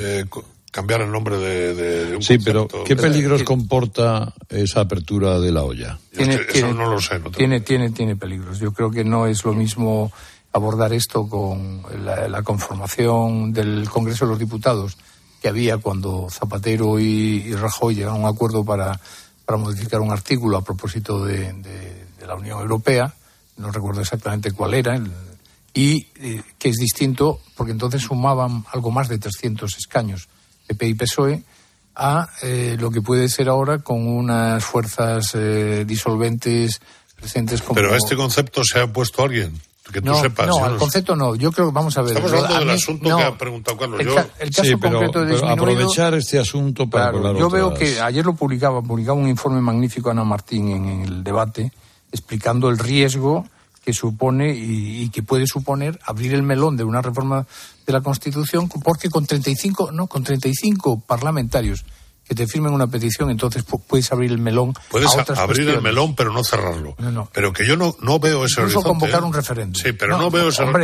cambiar el nombre de un sí, concepto. pero ¿qué peligros comporta esa apertura de la olla? Eso no lo sé. Tiene peligros. Yo creo que no es lo mismo abordar esto con la conformación del Congreso de los Diputados que había cuando Zapatero y Rajoy llegaron a un acuerdo para modificar un artículo a propósito de la Unión Europea, no recuerdo exactamente cuál era, y que es distinto porque entonces sumaban algo más de 300 escaños, PP y PSOE, a lo que puede ser ahora con unas fuerzas disolventes presentes como... Pero a este concepto se ha puesto alguien... Que tú sepas. No, al concepto no. Yo creo que vamos a ver. Estamos hablando del asunto que ha preguntado Carlos. El caso concreto de disminuido, aprovechar este asunto para hablar. Yo veo que ayer lo publicaba un informe magnífico Ana Martín en el debate, explicando el riesgo que supone y que puede suponer abrir el melón de una reforma de la Constitución, porque con 35 parlamentarios que te firmen una petición, entonces puedes abrir el melón. Puedes a otras abrir cuestiones. el melón, pero no cerrarlo. No. Pero que yo no veo ese Incluso horizonte. Convocar un referéndum. Sí, pero no veo eso.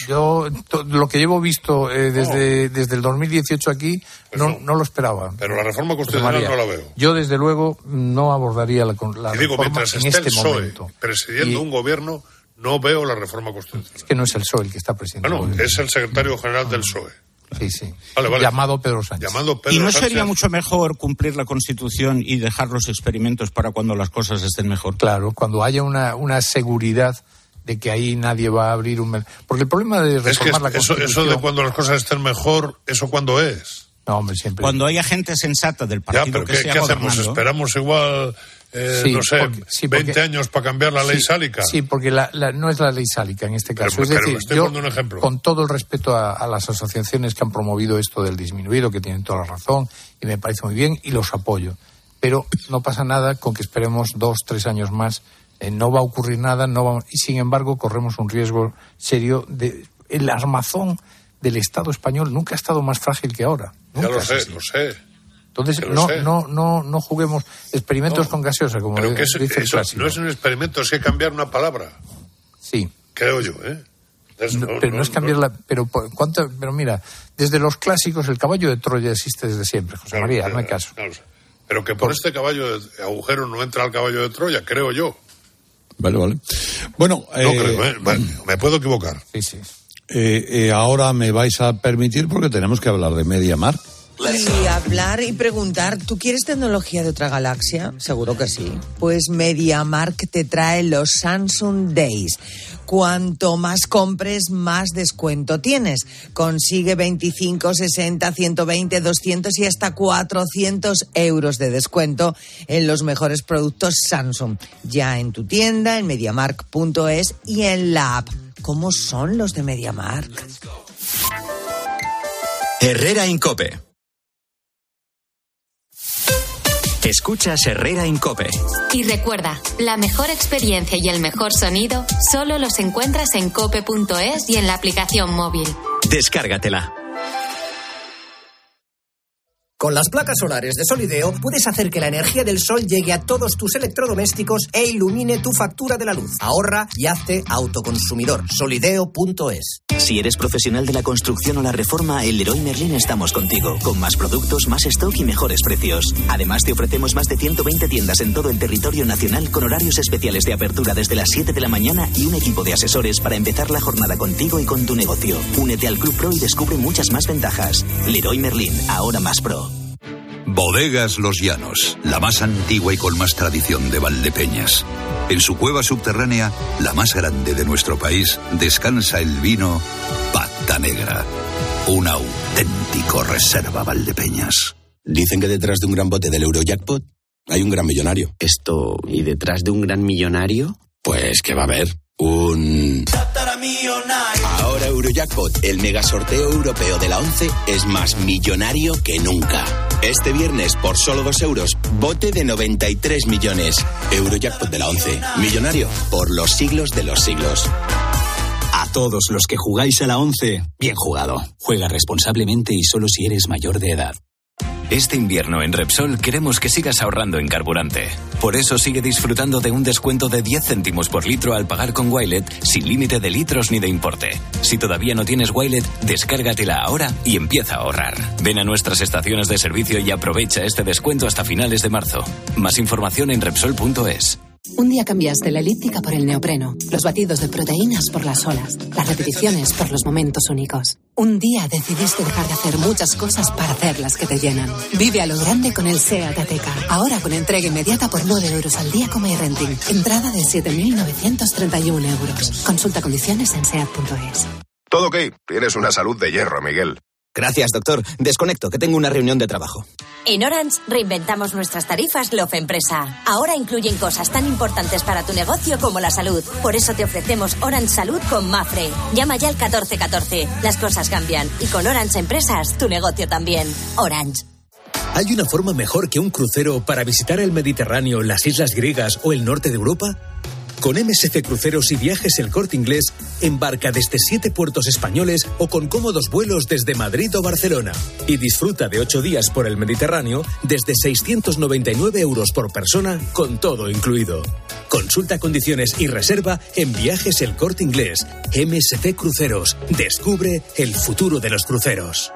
Yo lo que llevo visto desde el 2018 aquí no lo esperaba. Pero la reforma constitucional no la veo. Yo desde luego no abordaría la y digo, reforma mientras en esté este el PSOE momento. presidiendo un gobierno, no veo la reforma constitucional. Es que no es el PSOE el que está presidiendo. Bueno, es el secretario general del PSOE. Sí. Vale. Llamado Pedro Sánchez. ¿Y no sería mucho mejor cumplir la Constitución y dejar los experimentos para cuando las cosas estén mejor? Claro, cuando haya una seguridad de que ahí nadie va a abrir un... Porque el problema de reformar la Constitución... Eso de cuando las cosas estén mejor, ¿eso cuándo es? No, hombre, siempre... Cuando haya gente sensata del partido que sea ¿qué gobernando... hacemos? ¿Esperamos igual... no sé, 20 años para cambiar la ley sálica? Sí, porque no es la ley sálica en este caso. Pero estoy poniendo un ejemplo. Con todo el respeto a las asociaciones que han promovido esto del disminuido, que tienen toda la razón, y me parece muy bien, y los apoyo. Pero no pasa nada con que esperemos 2-3 años más. No va a ocurrir nada, y sin embargo corremos un riesgo serio el armazón del Estado español nunca ha estado más frágil que ahora. Ya lo sé. Entonces no juguemos experimentos con gaseosa, como pero dice el clásico. No es un experimento, es que cambiar una palabra. Sí. Creo yo, ¿eh? Pero no es cambiarla. Pero mira, desde los clásicos el caballo de Troya existe desde siempre, José María, no hay caso. No lo sé. Pero que por este caballo de agujero no entra el caballo de Troya, creo yo. Vale. Bueno, no creo, ¿eh? Bueno, me puedo equivocar. Sí. Ahora me vais a permitir porque tenemos que hablar de MediaMarkt. Y hablar y preguntar, ¿tú quieres tecnología de otra galaxia? Seguro que sí. Pues MediaMarkt te trae los Samsung Days. Cuanto más compres, más descuento tienes. Consigue 25, 60, 120, 200 y hasta 400 euros de descuento en los mejores productos Samsung. Ya en tu tienda, en MediaMarkt.es y en la app. ¿Cómo son los de MediaMarkt? Herrera Incope. Escuchas Herrera Incope. Y recuerda, la mejor experiencia y el mejor sonido solo los encuentras en cope.es y en la aplicación móvil. Descárgatela. Con las placas solares de Solideo puedes hacer que la energía del sol llegue a todos tus electrodomésticos e ilumine tu factura de la luz. Ahorra y hazte autoconsumidor. Solideo.es. Si eres profesional de la construcción o la reforma, en Leroy Merlin estamos contigo. Con más productos, más stock y mejores precios. Además, te ofrecemos más de 120 tiendas en todo el territorio nacional con horarios especiales de apertura desde las 7 de la mañana y un equipo de asesores para empezar la jornada contigo y con tu negocio. Únete al Club Pro y descubre muchas más ventajas. Leroy Merlin, ahora más pro. Bodegas Los Llanos, la más antigua y con más tradición de Valdepeñas. En su cueva subterránea, la más grande de nuestro país, descansa el vino Pata Negra, un auténtico reserva Valdepeñas. Dicen que detrás de un gran bote del Eurojackpot hay un gran millonario. ¿Y detrás de un gran millonario? Pues que va a haber un... Ahora Eurojackpot, el mega sorteo europeo de la 11, es más millonario que nunca. Este viernes, por solo 2 euros, bote de 93 millones. Eurojackpot de la 11, millonario por los siglos de los siglos. A todos los que jugáis a la 11, bien jugado. Juega responsablemente y solo si eres mayor de edad. Este invierno en Repsol queremos que sigas ahorrando en carburante. Por eso sigue disfrutando de un descuento de 10 céntimos por litro al pagar con Wilet sin límite de litros ni de importe. Si todavía no tienes Wilet, descárgatela ahora y empieza a ahorrar. Ven a nuestras estaciones de servicio y aprovecha este descuento hasta finales de marzo. Más información en Repsol.es. Un día cambiaste la elíptica por el neopreno, los batidos de proteínas por las olas, las repeticiones por los momentos únicos. Un día decidiste dejar de hacer muchas cosas para hacer las que te llenan. Vive a lo grande con el SEAT Ateca. Ahora con entrega inmediata por 9 euros al día con MyRenting. Entrada de 7.931 euros. Consulta condiciones en SEAT.es. Todo ok. Tienes una salud de hierro, Miguel. Gracias, doctor. Desconecto, que tengo una reunión de trabajo. En Orange reinventamos nuestras tarifas Love Empresa. Ahora incluyen cosas tan importantes para tu negocio como la salud. Por eso te ofrecemos Orange Salud con Mafre. Llama ya al 1414. Las cosas cambian. Y con Orange Empresas, tu negocio también. Orange. ¿Hay una forma mejor que un crucero para visitar el Mediterráneo, las islas griegas o el norte de Europa? Con MSC Cruceros y Viajes El Corte Inglés, embarca desde 7 puertos españoles o con cómodos vuelos desde Madrid o Barcelona. Y disfruta de 8 días por el Mediterráneo desde 699 euros por persona, con todo incluido. Consulta condiciones y reserva en Viajes El Corte Inglés. MSC Cruceros. Descubre el futuro de los cruceros.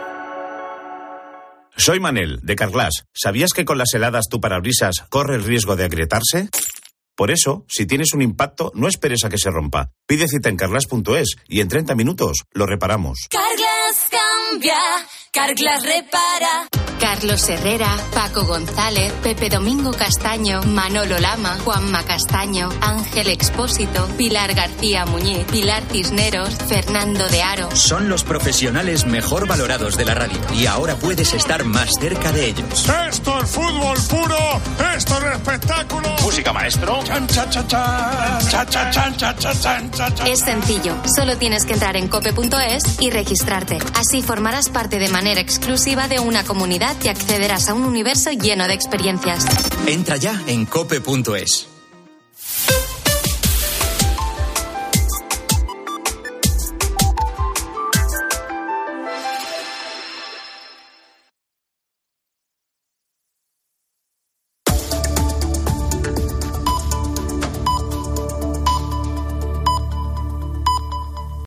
Soy Manel, de Carglass. ¿Sabías que con las heladas tu parabrisas corre el riesgo de agrietarse? Por eso, si tienes un impacto, no esperes a que se rompa. Pide cita en Carglass.es y en 30 minutos lo reparamos. Carglass cambia, Carglass repara. Carlos Herrera, Paco González, Pepe Domingo Castaño, Manolo Lama, Juanma Castaño, Ángel Expósito, Pilar García Muñiz, Pilar Cisneros, Fernando de Aro. Son los profesionales mejor valorados de la radio y ahora puedes estar más cerca de ellos. Esto es fútbol puro, esto es espectáculo. Música, maestro. Chan, cha, cha, cha, cha, cha, chan, cha, cha, chan, cha, cha. Es sencillo, solo tienes que entrar en cope.es y registrarte. Así formarás parte de manera exclusiva de una comunidad y accederás a un universo lleno de experiencias. Entra ya en cope.es.